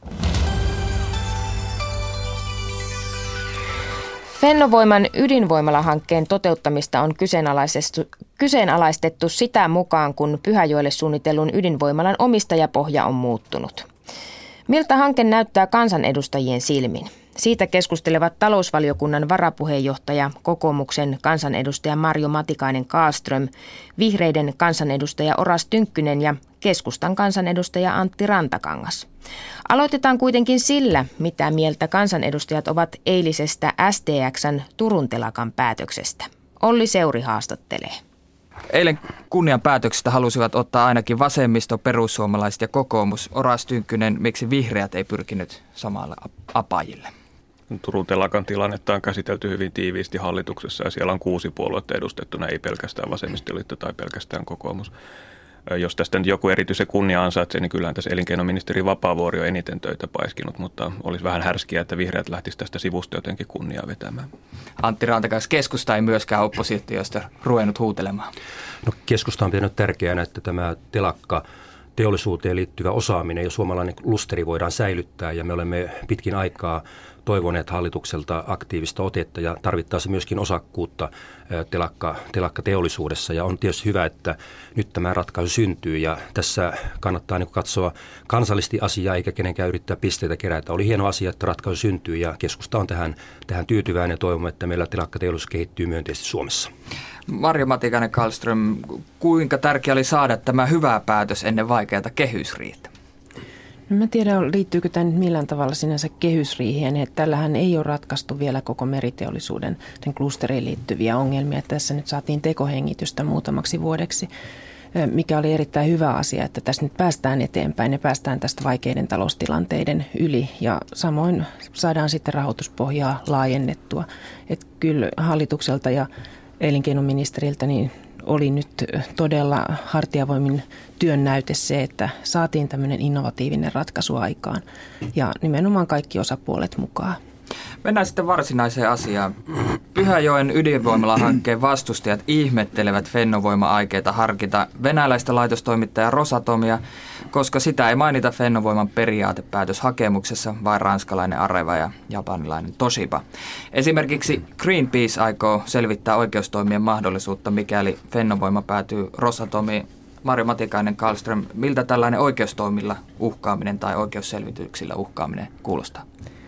C: Fennovoiman ydinvoimalahankkeen toteuttamista on kyseenalaistettu, kyseenalaistettu sitä mukaan, kun Pyhäjoelle suunnitellun ydinvoimalan omistajapohja on muuttunut. Miltä hanke näyttää kansanedustajien silmin? Siitä keskustelevat talousvaliokunnan varapuheenjohtaja, kokoomuksen kansanedustaja Marjo Matikainen-Kallström, vihreiden kansanedustaja Oras Tynkkynen ja keskustan kansanedustaja Antti Rantakangas. Aloitetaan kuitenkin sillä, mitä mieltä kansanedustajat ovat eilisestä S T X:n Turun telakan päätöksestä. Olli Seuri haastattelee.
L: Eilen kunnian päätöksestä halusivat ottaa ainakin vasemmisto, perussuomalaiset ja kokoomus. Oras Tynkkynen, miksi vihreät ei pyrkinyt samalle apajille?
M: Turun telakan tilannetta on käsitelty hyvin tiiviisti hallituksessa ja siellä on kuusi puoluetta edustettuna, ei pelkästään vasemmistoliitto tai pelkästään kokoomus. Jos tästä nyt joku erityisen kunnia ansaitsee, niin kyllähän tässä elinkeinoministeri Vapaavuori on eniten töitä paiskinut, mutta olisi vähän härskiä, että vihreät lähtisi tästä sivusta jotenkin kunniaa vetämään.
L: Antti Rantakangas, keskusta ei myöskään oppositiosta ruvennut huutelemaan.
N: No, keskusta on pitänyt tärkeänä, että tämä telakka teollisuuteen liittyvä osaaminen ja suomalainen klusteri voidaan säilyttää ja me olemme pitkin aikaa toivoneet hallitukselta aktiivista otetta ja tarvittaisiin myöskin osakkuutta telakka, telakkateollisuudessa ja on tietysti hyvä, että nyt tämä ratkaisu syntyy ja tässä kannattaa niin katsoa kansallisesti asiaa eikä kenenkään yrittää pisteitä kerätä. Oli hieno asia, että ratkaisu syntyy ja keskusta on tähän, tähän tyytyväinen ja toivomme, että meillä telakkateollisuus kehittyy myönteisesti Suomessa.
L: Marjo Matikainen-Kallström, kuinka tärkeää oli saada tämä hyvä päätös ennen vaikeata kehysriihtä?
C: No mä tiedän, liittyykö tämä nyt millään tavalla sinänsä kehysriihien, että tällähän ei ole ratkaistu vielä koko meriteollisuuden sen klusteriin liittyviä ongelmia. Tässä nyt saatiin tekohengitystä muutamaksi vuodeksi, mikä oli erittäin hyvä asia, että tässä nyt päästään eteenpäin ja päästään tästä vaikeiden taloustilanteiden yli ja samoin saadaan sitten rahoituspohjaa laajennettua. Että kyllä hallitukselta ja elinkeinoministeriltä niin oli nyt todella hartiavoimin työn näyte se, että saatiin tämmöinen innovatiivinen ratkaisu aikaan ja nimenomaan kaikki osapuolet mukaan.
L: Mennään sitten varsinaiseen asiaan. Pyhäjoen ydinvoimalahankkeen vastustajat ihmettelevät Fennovoima-aikeita harkita venäläistä laitostoimittajaa Rosatomia, koska sitä ei mainita Fennovoiman periaatepäätöshakemuksessa, vaan ranskalainen Areva ja japanilainen Toshiba. Esimerkiksi Greenpeace aikoo selvittää oikeustoimien mahdollisuutta, mikäli Fennovoima päätyy Rosatomiin. Marjo Matikainen-Kallström, miltä tällainen oikeustoimilla uhkaaminen tai oikeusselvityksillä uhkaaminen kuulostaa?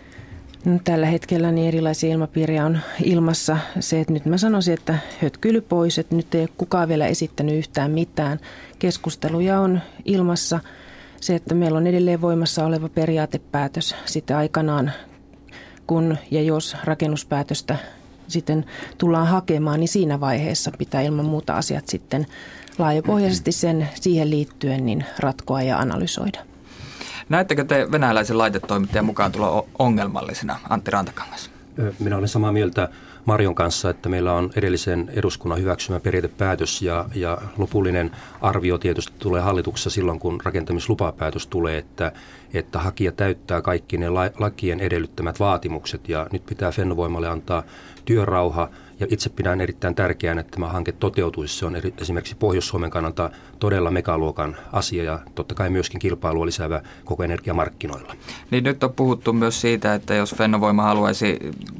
C: No, tällä hetkellä niin erilaisia ilmapiiriä on ilmassa. Se, että nyt mä sanoisin, että hötkyily pois, että nyt ei ole kukaan vielä esittänyt yhtään mitään. Keskusteluja on ilmassa. Se, että meillä on edelleen voimassa oleva periaatepäätös sitten aikanaan, kun ja jos rakennuspäätöstä sitten tullaan hakemaan, niin siinä vaiheessa pitää ilman muuta asiat sitten laajapohjaisesti sen siihen liittyen niin ratkoa ja analysoida.
L: Näettekö te venäläisen laitetoimittajan mukaan tulla ongelmallisena, Antti Rantakangas?
N: Minä olen samaa mieltä Marjon kanssa, että meillä on edellisen eduskunnan hyväksymä periaatepäätös ja, ja lopullinen arvio tietysti tulee hallituksessa silloin, kun rakentamislupapäätös tulee, että, että hakija täyttää kaikki ne lakien edellyttämät vaatimukset ja nyt pitää Fennovoimalle antaa työrauha. Ja itse pidän erittäin tärkeänä, että tämä hanke toteutuisi. Se on eri, esimerkiksi Pohjois-Suomen kannalta todella megaluokan asia ja totta kai myöskin kilpailua lisäävä koko energiamarkkinoilla.
L: Niin nyt on puhuttu myös siitä, että jos Fennovoima haluaisi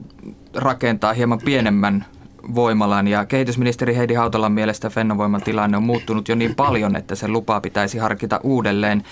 L: rakentaa hieman pienemmän voimalan ja kehitysministeri Heidi Hautalan mielestä Fennovoiman tilanne on muuttunut jo niin paljon, että sen lupaa pitäisi harkita uudelleen.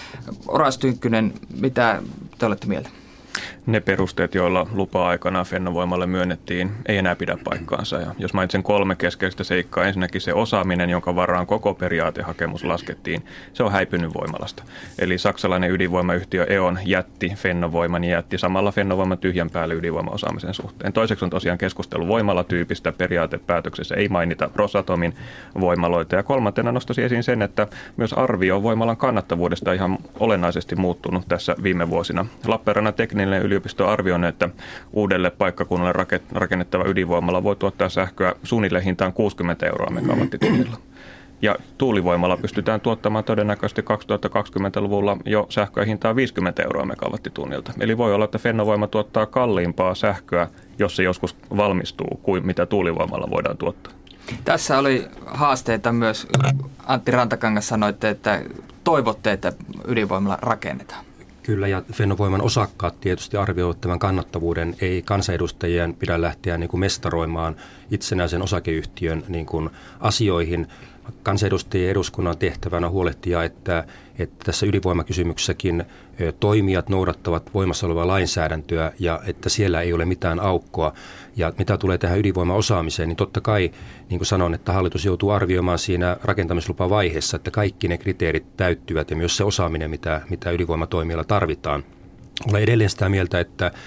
L: Oras Tynkkynen, mitä te olette mieltä?
M: Ne perusteet, joilla lupa-aikana Fennovoimalle myönnettiin, ei enää pidä paikkaansa. Ja jos mainitsen kolme keskeistä seikkaa, ensinnäkin se osaaminen, jonka varaan koko periaatehakemus laskettiin, se on häipynyt voimalasta. Eli saksalainen ydinvoimayhtiö E O N jätti Fennovoiman ja jätti samalla Fennovoiman tyhjän päälle ydinvoimaosaamisen suhteen. Toiseksi on tosiaan keskustelu voimalatyypistä. Periaatepäätöksessä ei mainita Rosatomin voimaloita. Ja kolmantena nostaisin esiin sen, että myös arvio voimalan kannattavuudesta on ihan olennaisesti muuttunut tässä viime vuosina. Lappeenrannan teknillinen yliopisto on arvioinut, että uudelle paikkakunnalle rakennettava ydinvoimala voi tuottaa sähköä suunnilleen hintaan kuusikymmentä euroa megawattitunnilla. Ja tuulivoimalla pystytään tuottamaan todennäköisesti kaksituhattakaksikymmentäluvulla jo sähköä hintaan viisikymmentä euroa megawattitunnilta. Eli voi olla, että Fennovoima tuottaa kalliimpaa sähköä, jos se joskus valmistuu, kuin mitä tuulivoimalla voidaan tuottaa.
L: Tässä oli haasteita myös. Antti Rantakangas sanoitte, että toivotte, että ydinvoimalla rakennetaan.
N: Kyllä, ja Fennovoiman osakkaat tietysti arvioivat tämän kannattavuuden. Ei kansanedustajien pidä lähteä niin kuin mestaroimaan itsenäisen osakeyhtiön niin kuin asioihin. Kansanedustajien eduskunnan tehtävänä huolehtia, että, että tässä ydinvoimakysymyksessäkin toimijat noudattavat voimassa olevaa lainsäädäntöä ja että siellä ei ole mitään aukkoa. Ja mitä tulee tähän ydinvoimaosaamiseen, niin totta kai, niin kuin sanon, että hallitus joutuu arvioimaan siinä rakentamislupavaiheessa, että kaikki ne kriteerit täyttyvät ja myös se osaaminen, mitä, mitä ydinvoimatoimijalla tarvitaan. Olen edelleen sitä mieltä, että,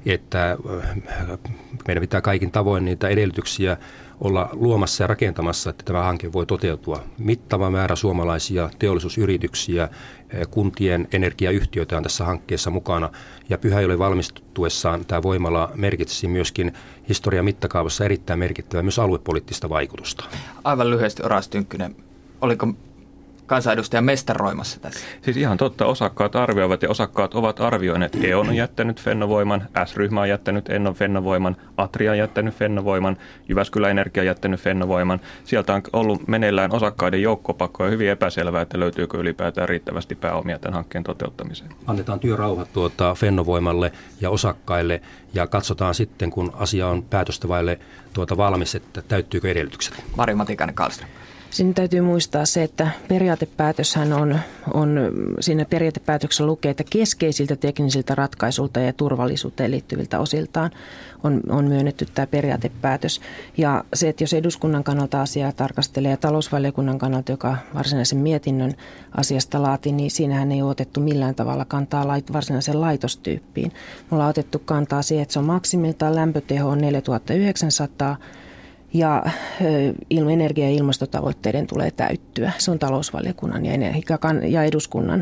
N: että meidän pitää kaikin tavoin niitä edellytyksiä olla luomassa ja rakentamassa, että tämä hanke voi toteutua. Mittava määrä suomalaisia teollisuusyrityksiä, kuntien energiayhtiöitä on tässä hankkeessa mukana, ja Pyhäjoelle valmistuessaan tämä voimala merkitsisi myöskin historian mittakaavassa erittäin merkittävää myös aluepoliittista vaikutusta. Aivan lyhyesti, Oras Tynkkynen, oliko kansanedustaja mestaroimassa tässä?
M: Siis ihan totta, osakkaat arvioivat ja osakkaat ovat arvioineet. E O N on jättänyt Fennovoiman, S-ryhmä on jättänyt Ennon Fennovoiman, Atria on jättänyt Fennovoiman, Jyväskylän Energia on jättänyt Fennovoiman. Sieltä on ollut meneillään osakkaiden joukkopakko ja hyvin epäselvää, että löytyykö ylipäätään riittävästi pääomia tämän hankkeen toteuttamiseen.
N: Annetaan työrauha tuota Fennovoimalle ja osakkaille ja katsotaan sitten, kun asia on päätöstä vaille tuota valmis, että täyttyykö edellytykset.
L: Mari Matikainen-Kallström.
C: Siinä täytyy muistaa se, että periaatepäätöshän on, on, siinä periaatepäätöksessä lukee, että keskeisiltä teknisiltä ratkaisuilta ja turvallisuuteen liittyviltä osiltaan on, on myönnetty tämä periaatepäätös. Ja se, että jos eduskunnan kannalta asiaa tarkastelee ja talousvaliokunnan kannalta, joka varsinaisen mietinnön asiasta laati, niin siinähän ei ole otettu millään tavalla kantaa lait, varsinaiseen laitostyyppiin. Me ollaan otettu kantaa siihen, että se on maksimiltaan lämpöteho on neljätuhattayhdeksänsataa. Ja energia- ja ilmastotavoitteiden tulee täyttyä. Se on talousvaliokunnan ja eduskunnan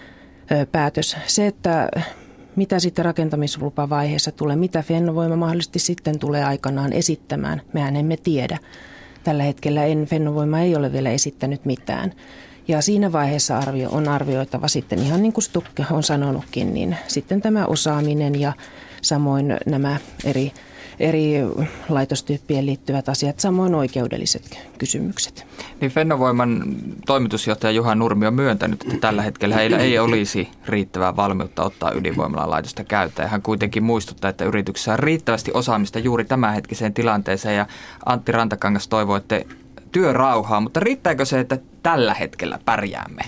C: päätös. Se, että mitä sitten rakentamislupavaiheessa tulee, mitä Fennovoima mahdollisesti sitten tulee aikanaan esittämään, mehän emme tiedä. Tällä hetkellä en, Fennovoima ei ole vielä esittänyt mitään. Ja siinä vaiheessa arvio on arvioitava sitten ihan niin kuin Stukke on sanonutkin, niin sitten tämä osaaminen ja samoin nämä eri eri laitostyyppien liittyvät asiat, samoin oikeudelliset kysymykset.
L: Niin Fennovoiman toimitusjohtaja Juha Nurmi on myöntänyt, että tällä hetkellä heillä ei olisi riittävää valmiutta ottaa ydinvoimalan laitosta käyttöön. Hän kuitenkin muistuttaa, että yrityksessä on riittävästi osaamista juuri tämänhetkiseen tilanteeseen, ja Antti Rantakangas toivoo, että työrauhaa, mutta riittääkö se, että tällä hetkellä pärjäämme?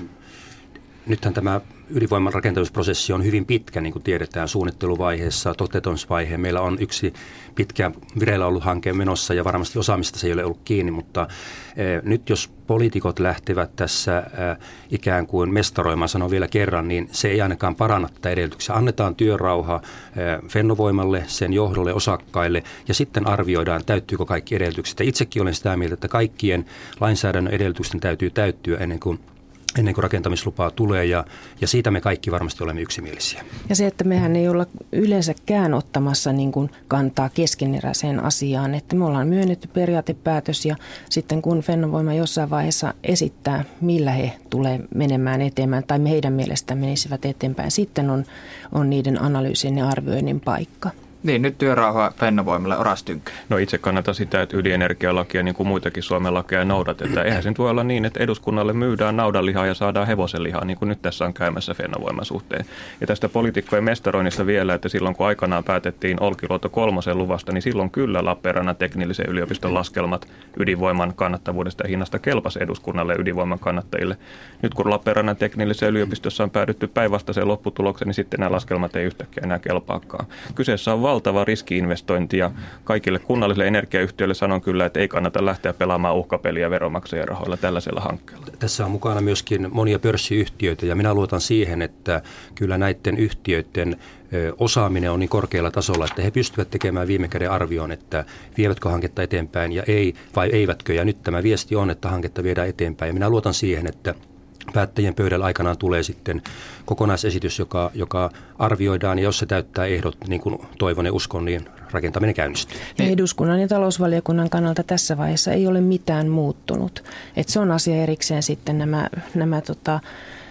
N: Nythän tämä ydinvoiman rakentamisprosessi on hyvin pitkä, niin kuin tiedetään, suunnitteluvaiheessa, toteutumisvaiheen. Meillä on yksi pitkä vireillä ollut hanke menossa ja varmasti osaamista se ei ole ollut kiinni, mutta eh, nyt jos poliitikot lähtevät tässä eh, ikään kuin mestaroimaan, sanon vielä kerran, niin se ei ainakaan paranna tätä edellytyksiä. Annetaan työrauha eh, Fennovoimalle, sen johdolle, osakkaille ja sitten arvioidaan, täyttyykö kaikki edellytykset. Ja itsekin olen sitä mieltä, että kaikkien lainsäädännön edellytysten täytyy täyttyä ennen kuin ennen kuin rakentamislupaa tulee, ja, ja siitä me kaikki varmasti olemme yksimielisiä.
C: Ja se, että mehän ei olla yleensäkään ottamassa niin kuin kantaa keskeneräiseen asiaan, että me ollaan myönnetty periaatepäätös, ja sitten kun Fennovoima jossain vaiheessa esittää, millä he tulee menemään eteenpäin, tai heidän mielestään menisivät eteenpäin, sitten on, on niiden analyysien ja arvioinnin paikka.
L: Niin, nyt työrauha Fennovoimalle. Oras Tynkkynen.
M: No itse kannatan sitä, että ydinenergialakia niin kuin muitakin Suomen lakeja noudatetaan. Eihän sen voi olla niin, että eduskunnalle myydään naudanlihaa ja saadaan hevosenlihaa, niin kuin nyt tässä on käymässä Fennovoiman suhteen. Ja tästä poliitikkojen mestaroinnista vielä, että silloin kun aikanaan päätettiin Olkiluoto kolmosen luvasta, niin silloin kyllä Lappeenrannan teknillisen yliopiston laskelmat ydinvoiman kannattavuudesta ja hinnasta kelpasi eduskunnalle ja ydinvoiman kannattajille. Nyt kun Lappeenrannan teknillisessä yliopistossa on päädytty päinvastaiseen lopputulokseen, niin sitten nämä laskelmat ei yhtäkkiä enää kelpaakaan. Kyseessä on valtava riski-investointi ja kaikille kunnallisille energiayhtiöille sanon kyllä, että ei kannata lähteä pelaamaan uhkapeliä veronmaksajien rahoilla tällaisella hankkeella.
N: Tässä on mukana myöskin monia pörssiyhtiöitä ja minä luotan siihen, että kyllä näiden yhtiöiden osaaminen on niin korkealla tasolla, että he pystyvät tekemään viime käden arvioon, että vievätkö hanketta eteenpäin ja ei vai eivätkö. Ja nyt tämä viesti on, että hanketta viedään eteenpäin ja minä luotan siihen, että päättäjien pöydällä aikanaan tulee sitten kokonaisesitys, joka, joka arvioidaan, ja jos se täyttää ehdot, niin kuin toivon ja uskon, niin rakentaminen käynnistyy.
C: Ja eduskunnan ja talousvaliokunnan kannalta tässä vaiheessa ei ole mitään muuttunut. Et se on asia erikseen sitten nämä, nämä tota,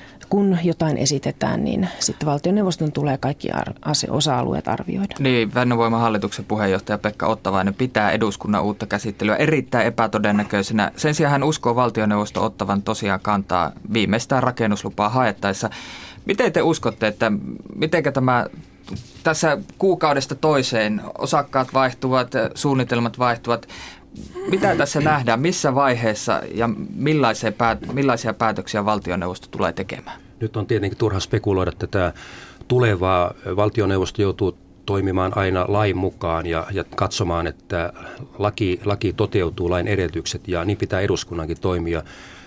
C: kun jotain esitetään, niin sitten valtioneuvoston tulee kaikki ar- osa-alueet arvioida.
L: Niin, Fennovoiman hallituksen puheenjohtaja Pekka Ottavainen pitää eduskunnan uutta käsittelyä erittäin epätodennäköisenä. Sen sijaan hän uskoo valtioneuvoston ottavan tosiaan kantaa viimeistään rakennuslupaa haettaessa. Miten te uskotte, että mitenkä tämä tässä kuukaudesta toiseen osakkaat vaihtuvat, suunnitelmat vaihtuvat? Mitä tässä nähdään? Missä vaiheessa ja millaisia, päät- millaisia päätöksiä valtioneuvosto tulee tekemään?
N: Nyt on tietenkin turha spekuloida tätä tulevaa. Valtioneuvosto joutuu toimimaan aina lain mukaan ja, ja katsomaan, että laki, laki toteutuu, lain edellytykset, ja niin pitää eduskunnankin toimia.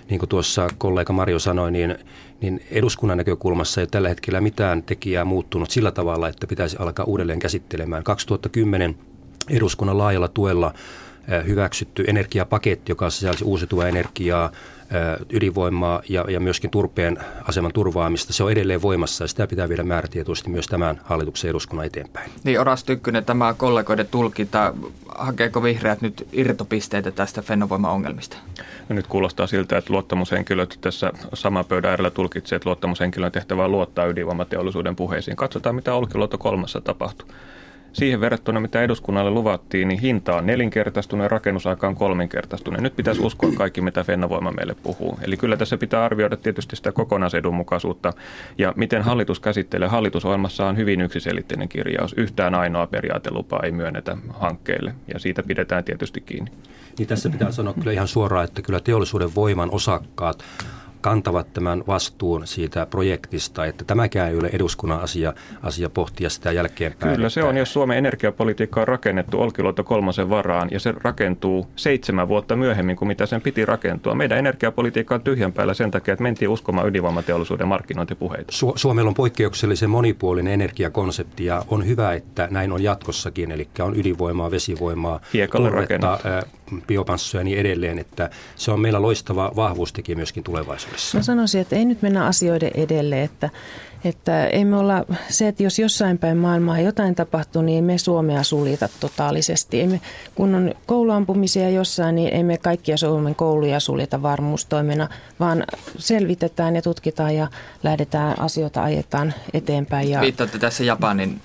N: niin kuin tuossa kollega Marjo sanoi, niin, niin eduskunnan näkökulmassa ei tällä hetkellä mitään tekijää muuttunut sillä tavalla, että pitäisi alkaa uudelleen käsittelemään. kaksituhattakymmenen eduskunnan laajalla tuella hyväksytty energiapaketti, joka sisälsi uusiutuvaa energiaa, ydinvoimaa ja, ja myöskin turpeen aseman turvaamista. Se on edelleen voimassa ja sitä pitää vielä määrätietoisesti myös tämän hallituksen eduskunnan eteenpäin.
L: Niin, Oras Tynkkynen, tämä kollegoiden tulkinta, hakeeko vihreät nyt irtopisteitä tästä Fennovoima-ongelmista?
M: No nyt kuulostaa siltä, että luottamushenkilöt tässä saman pöydän äärellä tulkitsee, että luottamushenkilön tehtävää luottaa ydinvoimateollisuuden puheisiin. Katsotaan, mitä Olkiluoto kolmessa tapahtuu. Siihen verrattuna, mitä eduskunnalle luvattiin, niin hinta on nelinkertaistunut ja rakennusaika on kolminkertaistunut. Nyt pitäisi uskoa kaikki, mitä Fennovoima meille puhuu. Eli kyllä tässä pitää arvioida tietysti sitä kokonaisedunmukaisuutta ja miten hallitus käsittelee. Hallitusohjelmassa on hyvin yksiselitteinen kirjaus. Yhtään ainoa periaatelupaa ei myönnetä hankkeille ja siitä pidetään tietysti kiinni.
N: Niin tässä pitää sanoa kyllä ihan suoraan, että kyllä teollisuuden voiman osakkaat kantavat tämän vastuun siitä projektista, että tämäkään ei ole eduskunnan asia, asia pohtia sitä jälkeenpäin.
M: Kyllä se on, jos Suomen energiapolitiikka on rakennettu Olkiluoto kolmosen varaan ja se rakentuu seitsemän vuotta myöhemmin kuin mitä sen piti rakentua. Meidän energiapolitiikka on tyhjän päällä sen takia, että mentiin uskomaan ydinvoimateollisuuden markkinointipuheita. Su-
N: Suomella on poikkeuksellisen monipuolinen energiakonsepti ja on hyvä, että näin on jatkossakin, eli on ydinvoimaa, vesivoimaa, turvetta, biomassoja ja niin edelleen, että se on meillä loistava vahvuustekijä myöskin tulevaisuudessa.
O: Mä sanoisin, että ei nyt mennä asioiden edelle, että, että ei me olla, se, että jos jossain päin maailmaa jotain tapahtuu, niin ei me Suomea suljeta totaalisesti. Ei me, kun on kouluampumisia jossain, niin ei me kaikkia Suomen kouluja suljeta varmuustoimena, vaan selvitetään ja tutkitaan ja lähdetään asioita ajetaan eteenpäin. Ja
L: viittaatte tässä Japanin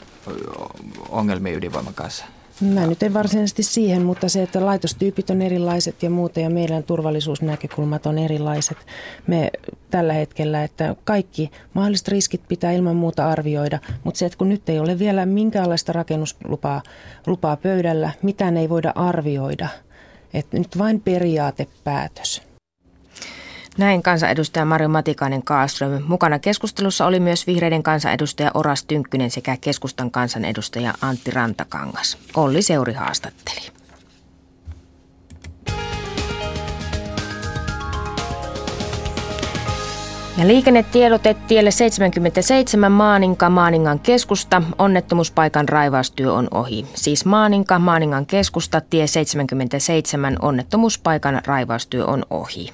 L: ongelmiin ydinvoiman kanssa?
O: Mä nyt en varsinaisesti siihen, mutta se, että laitostyypit on erilaiset ja muuta ja meidän turvallisuusnäkökulmat on erilaiset. Me tällä hetkellä, että kaikki mahdolliset riskit pitää ilman muuta arvioida, mutta se, että kun nyt ei ole vielä minkäänlaista rakennuslupaa lupaa pöydällä, mitään ei voida arvioida, että nyt vain periaatepäätös.
C: Näin kansanedustaja Marjo Matikainen-Kallström. Mukana keskustelussa oli myös vihreiden kansanedustaja Oras Tynkkynen sekä keskustan kansanedustaja Antti Rantakangas. Olli Seuri haastatteli. Ja liikennetiedote tielle seitsemänkymmentäseitsemän Maaninka, Maaningan keskusta. Onnettomuuspaikan raivaustyö on ohi. Siis Maaninka, Maaningan keskusta, tie seitsemänkymmentäseitsemän, onnettomuuspaikan raivaustyö on ohi.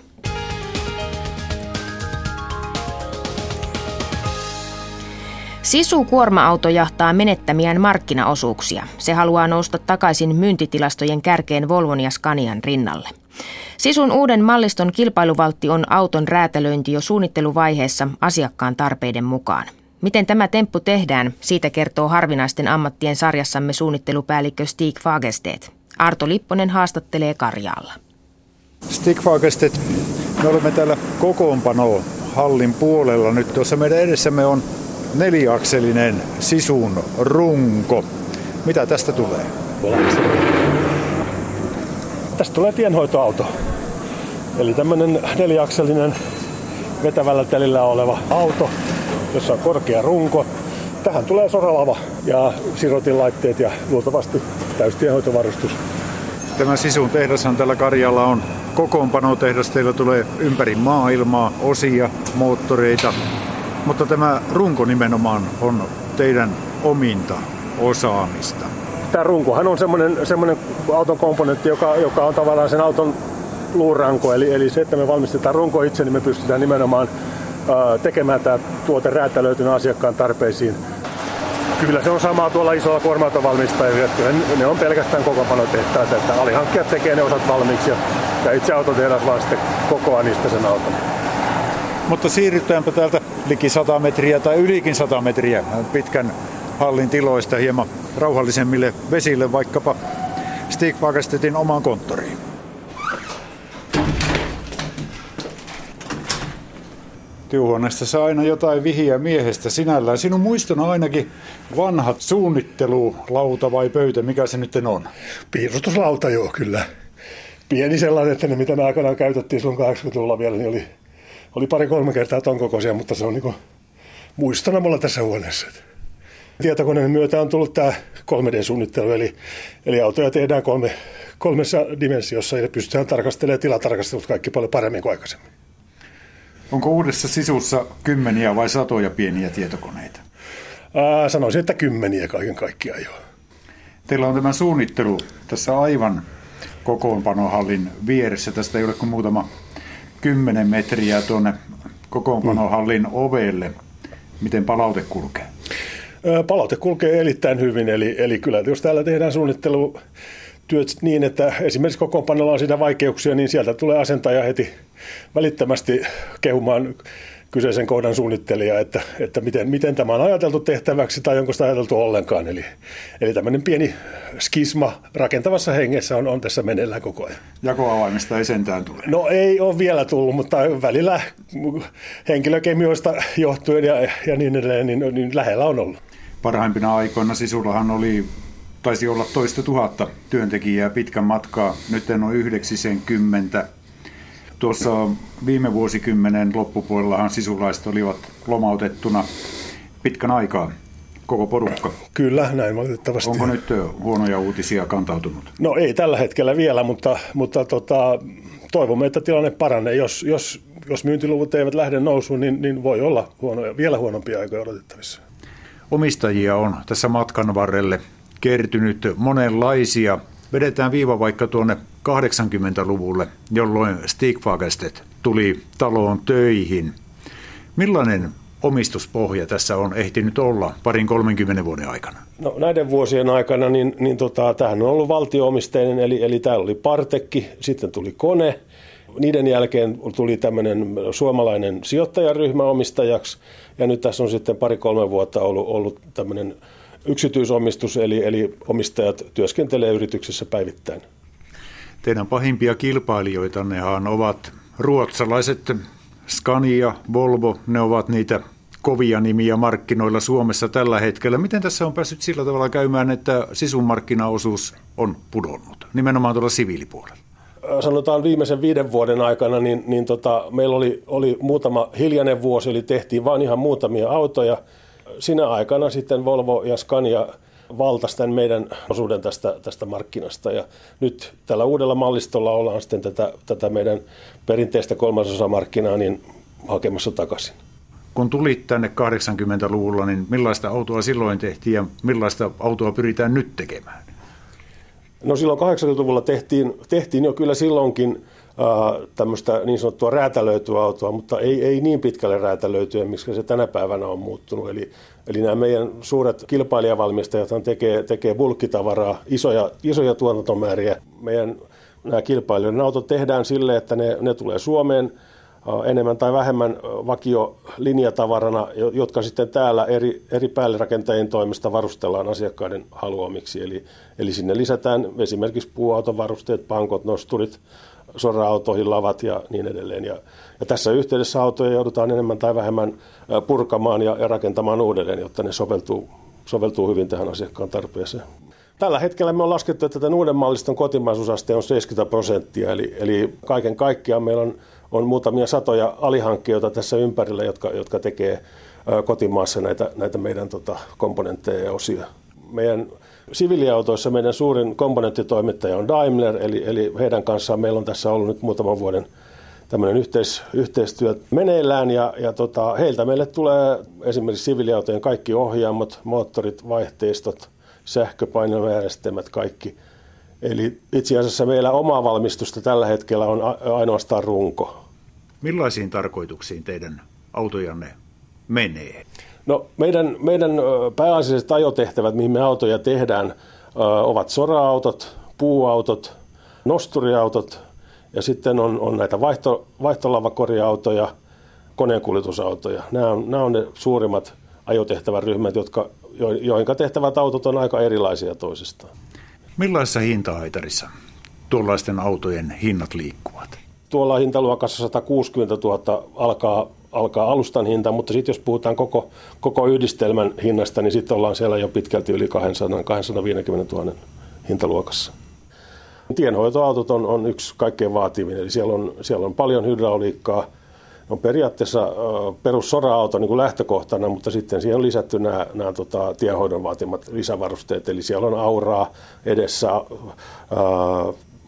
C: Sisu kuorma-auto jahtaa menettämiään markkinaosuuksia. Se haluaa nousta takaisin myyntitilastojen kärkeen Volvon ja Scanian rinnalle. Sisun uuden malliston kilpailuvaltti on auton räätälöinti jo suunnitteluvaiheessa asiakkaan tarpeiden mukaan. Miten tämä temppu tehdään, siitä kertoo harvinaisten ammattien sarjassamme suunnittelupäällikkö Stig Fagerstedt. Arto Lipponen haastattelee Karjaalla.
P: Stig Fagerstedt, me olemme täällä kokoonpano hallin puolella. Nyt tuossa meidän edessämme on neliakselinen Sisun runko. Mitä tästä tulee?
Q: Tästä tulee tienhoitoauto. Eli tämmöinen neliakselinen vetävällä telillä oleva auto, jossa on korkea runko. Tähän tulee soralava ja sirotinlaitteet ja luultavasti täystienhoitovarustus.
P: Tämä Sisun tehdashan tällä Karjalla on kokoonpanotehdas. Teillä tulee ympäri maailmaa osia, moottoreita. Mutta tämä runko nimenomaan on teidän ominta osaamista.
Q: Tämä runkohan on semmoinen, semmoinen auton komponentti, joka, joka on tavallaan sen auton luuranko. Eli, eli se, että me valmistetaan runko itse, niin me pystytään nimenomaan ää, tekemään tämä tuote räätälöitynä asiakkaan tarpeisiin. Kyllä se on samaa tuolla isolla kuorma-autovalmistajilla. Kyllä ne on pelkästään kokoonpanotehtaita, että alihankkijat tekee ne osat valmiiksi ja, ja itse autotehdas vaan sitten kokoaa niistä sen auton.
P: Mutta siirrytäänpä täältä liki sata metriä tai ylikin sata metriä pitkän hallin tiloista hieman rauhallisemmille vesille, vaikkapa Stig Fagerstedtin omaan konttoriin. Työhuoneesta saa aina jotain vihiä miehestä sinällään. Sinun muistona ainakin vanhat suunnittelulauta vai pöytä, mikä se nyt on?
Q: Piirustuslauta, joo, kyllä. Pieni sellainen, että ne mitä me aikanaan käytettiin silloin kahdeksankymmentäluvulla vielä, niin oli, oli pari-kolme kertaa ton kokoisia, mutta se on niin kuin muistona mulla tässä huoneessa. Tietokoneen myötä on tullut tämä kolme D-suunnittelu, eli, eli autoja tehdään kolme, kolmessa dimensiossa ja pystytään tarkastelemaan tilatarkastelut kaikki paljon paremmin kuin aikaisemmin.
P: Onko uudessa sisussa kymmeniä vai satoja pieniä tietokoneita?
Q: Ää, sanoisin, että kymmeniä kaiken kaikkiaan jo.
P: Teillä on tämä suunnittelu tässä aivan kokoonpanohallin vieressä. Tästä ei ole kuin muutama kymmenen metriä tuonne kokoonpanohallin ovelle. Miten palaute kulkee?
Q: Ää, palaute kulkee erittäin hyvin. Eli, eli kyllä jos täällä tehdään suunnittelutyöt niin, että esimerkiksi kokoonpanolla on siinä vaikeuksia, niin sieltä tulee asentaja heti välittömästi kehumaan kyseisen kohdan suunnittelija, että, että miten, miten tämä on ajateltu tehtäväksi tai onko sitä ajateltu ollenkaan. Eli, eli tämmöinen pieni skisma rakentavassa hengessä on, on tässä meneillään koko ajan.
P: Jakoavaimista ei sentään tule?
Q: No ei ole vielä tullut, mutta välillä henkilökemioista johtuen ja, ja niin edelleen, niin, niin lähellä on ollut.
P: Parhaimpina aikoina Sisullahan oli, taisi olla toista tuhatta työntekijää pitkän matkaa, nyt en ole yhdeksänkymmentä. Tuossa viime vuosikymmenen loppupuolellahan sisulaiset olivat lomautettuna pitkän aikaa, koko porukka.
Q: Kyllä, näin valitettavasti.
P: Onko nyt huonoja uutisia kantautunut?
Q: No ei tällä hetkellä vielä, mutta, mutta tota, toivomme, että tilanne paranee. Jos, jos, jos myyntiluvut eivät lähde nousuun, niin, niin voi olla huonoja, vielä huonompia aikoja odotettavissa.
P: Omistajia on tässä matkan varrelle kertynyt monenlaisia. Vedetään viiva vaikka tuonne kahdeksankymmentäluvulle, jolloin Stig Fagerstedt tuli taloon töihin. Millainen omistuspohja tässä on ehtinyt olla parin kolmenkymmenen vuoden aikana?
Q: No, näiden vuosien aikana niin, niin tota, tämähän on ollut valtio-omisteinen, eli, eli täällä oli Partekki, sitten tuli Kone. Niiden jälkeen tuli tämmöinen suomalainen sijoittajaryhmä omistajaksi, ja nyt tässä on sitten pari-kolme vuotta ollut, ollut tämmöinen yksityisomistus, eli, eli omistajat työskentelee yrityksessä päivittäin.
P: Teidän pahimpia kilpailijoitannehan ovat ruotsalaiset Scania, Volvo, ne ovat niitä kovia nimiä markkinoilla Suomessa tällä hetkellä. Miten tässä on päässyt sillä tavalla käymään, että sisun markkinaosuus on pudonnut, nimenomaan tuolla siviilipuolella?
Q: Sanotaan viimeisen viiden vuoden aikana, niin, niin tota, meillä oli, oli muutama hiljainen vuosi, eli tehtiin vain ihan muutamia autoja. Sinä aikana sitten Volvo ja Scania valtasi tämän meidän osuuden tästä, tästä markkinasta. Ja nyt tällä uudella mallistolla ollaan sitten tätä, tätä meidän perinteistä kolmasosamarkkinaa niin hakemassa takaisin.
P: Kun tulit tänne kahdeksankymmentäluvulla, niin millaista autoa silloin tehtiin ja millaista autoa pyritään nyt tekemään? No silloin kahdeksankymmentäluvulla tehtiin, tehtiin jo kyllä silloinkin äh, tämmöistä niin sanottua räätälöityä autoa, mutta ei, ei niin pitkälle räätälöityä, miksi se tänä päivänä on muuttunut. Eli, eli nämä meidän suuret kilpailijavalmistajat tekee, tekee bulkkitavaraa, isoja, isoja tuotantomääriä. Meidän nämä kilpailijoiden autot tehdään sille, että ne, ne tulee Suomeen enemmän tai vähemmän vakiolinjatavarana, jotka sitten täällä eri, eri päällerakentajien toimesta varustellaan asiakkaiden haluamiksi. Eli, eli sinne lisätään esimerkiksi puuautovarusteet, pankot, nosturit, sora-autoihin lavat ja niin edelleen. Ja, ja tässä yhteydessä autoja joudutaan enemmän tai vähemmän purkamaan ja, ja rakentamaan uudelleen, jotta ne soveltuu, soveltuu hyvin tähän asiakkaan tarpeeseen. Tällä hetkellä me on laskettu, että tämän uuden malliston kotimaisuusaste on seitsemänkymmentä prosenttia, eli, eli kaiken kaikkiaan meillä on, on muutamia satoja alihankkijoita tässä ympärillä, jotka, jotka tekee kotimaassa näitä, näitä meidän tota, komponentteja ja osia. Meidän siviiliautoissa meidän suurin komponenttitoimittaja on Daimler, eli, eli heidän kanssaan meillä on tässä ollut nyt muutaman vuoden tämmöinen yhteis, yhteistyö meneillään, ja, ja tota, heiltä meille tulee esimerkiksi siviiliautojen kaikki ohjaamot, moottorit, vaihteistot, sähköpainojärjestelmät, kaikki. Eli itse asiassa meillä omaa valmistusta tällä hetkellä on ainoastaan runko. Millaisiin tarkoituksiin teidän autojanne menee?
Q: No, meidän, meidän pääasialliset ajotehtävät, mihin me autoja tehdään, ovat sora-autot, puuautot, nosturiautot ja sitten on, on näitä vaihto, vaihtolavakorja-autoja, koneenkuljetusautoja. Nämä on, nämä on ne suurimmat ajotehtäväryhmät, jotka, joihin tehtävät autot on aika erilaisia toisistaan.
P: Millaisessa hintahaitarissa tuollaisten autojen hinnat liikkuvat?
Q: Tuolla hintaluokassa sata kuusikymmentätuhatta alkaa, alkaa alustan hinta, mutta sitten jos puhutaan koko, koko yhdistelmän hinnasta, niin sitten ollaan siellä jo pitkälti yli kaksisataa kaksisataaviisikymmentätuhatta hintaluokassa. Tienhoitoautot on, on yksi kaikkein vaativin, eli siellä on, siellä on paljon hydrauliikkaa. On periaatteessa äh, perussora-auto niin kuin lähtökohtana, mutta sitten siihen on lisätty nämä, nämä tota, tienhoidon vaatimat lisävarusteet. Eli siellä on auraa edessä, äh,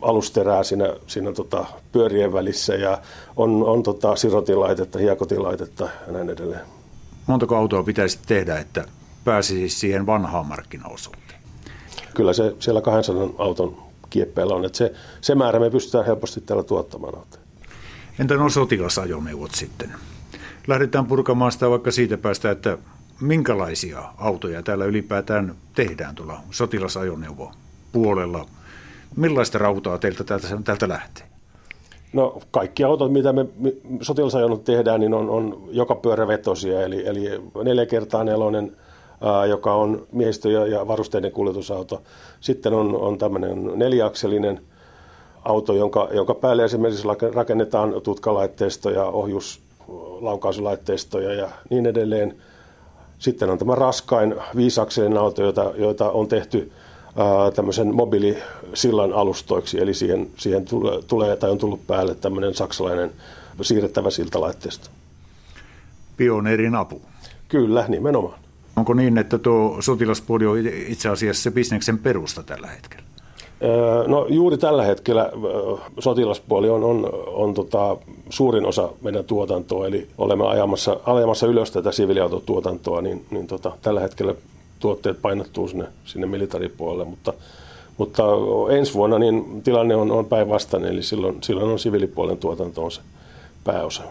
Q: alusterää siinä, siinä tota pyörien välissä ja on, on tota sirotinlaitetta, hiekotinlaitetta ja näin edelleen.
P: Montako autoa pitäisi tehdä, että pääsisi siihen vanhaan markkinaosuuteen?
Q: Kyllä se siellä kaksisataa auton kieppeillä on, että se, se määrä me pystytään helposti täällä tuottamaan.
P: Entä nuo sotilasajoneuvot sitten? Lähdetään purkamaan sitä vaikka siitä päästä, että minkälaisia autoja täällä ylipäätään tehdään tuolla sotilasajoneuvopuolella. Millaista rautaa teiltä täältä, täältä lähtee?
Q: No kaikki autot, mitä me sotilasajoneuvot tehdään, niin on, on joka pyörävetosia, eli, eli neljä kertaa nelonen, ää, joka on miehistö- ja, ja varusteiden kuljetusauto. Sitten on, on tämmöinen neljäakselinen auto, jonka, jonka päälle esimerkiksi rakennetaan tutkalaitteistoja, ohjuslaukaisuleitteistoja ja niin edelleen. Sitten on tämä raskain viisakselinen auto, joita, joita on tehty ää, tämmöisen mobiilisillan alustoiksi, eli siihen, siihen tulee, tulee tai on tullut päälle tämmöinen saksalainen siirrettävä siltalaitteisto.
P: Pioneerin apu.
Q: Kyllä, nimenomaan.
P: Onko niin, että tuo sotilaspuoli on itse asiassa se bisneksen perusta tällä hetkellä?
Q: No juuri tällä hetkellä sotilaspuoli on, on, on tota, suurin osa meidän tuotantoa, eli olemme ajamassa, ajamassa ylös tätä siviiliautotuotantoa, niin, niin tota, tällä hetkellä tuotteet painottuu sinne, sinne militaripuolelle, mutta, mutta ensi vuonna niin tilanne on, on päinvastainen, eli silloin, silloin on siviilipuolen tuotanto on se pääosa.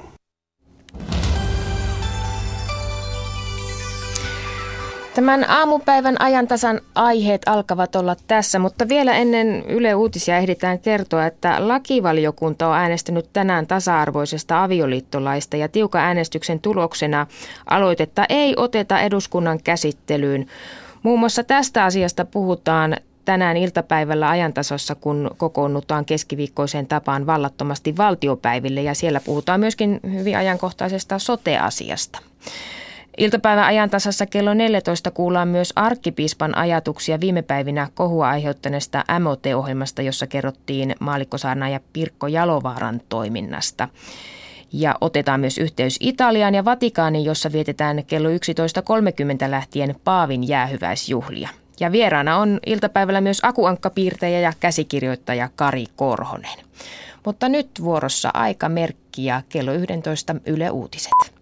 C: Tämän aamupäivän ajantasan aiheet alkavat olla tässä, mutta vielä ennen Yle Uutisia ehditään kertoa, että lakivaliokunta on äänestänyt tänään tasa-arvoisesta avioliittolaista ja tiukan äänestyksen tuloksena aloitetta ei oteta eduskunnan käsittelyyn. Muun muassa tästä asiasta puhutaan tänään iltapäivällä ajantasassa, kun kokoonnutaan keskiviikkoiseen tapaan vallattomasti valtiopäiville ja siellä puhutaan myöskin hyvin ajankohtaisesta sote-asiasta. Iltapäivän ajantasassa kello neljätoista kuullaan myös arkkipiispan ajatuksia viime päivinä kohua aiheuttaneesta M O T-ohjelmasta, jossa kerrottiin maallikkosaarnaaja Pirkko Jalovaaran toiminnasta. Ja otetaan myös yhteys Italiaan ja Vatikaaniin, jossa vietetään kello yksitoista kolmekymmentä lähtien Paavin jäähyväisjuhlia. Ja vieraana on iltapäivällä myös akuankkapiirtäjä ja käsikirjoittaja Kari Korhonen. Mutta nyt vuorossa aikamerkki ja kello yksitoista Yle Uutiset.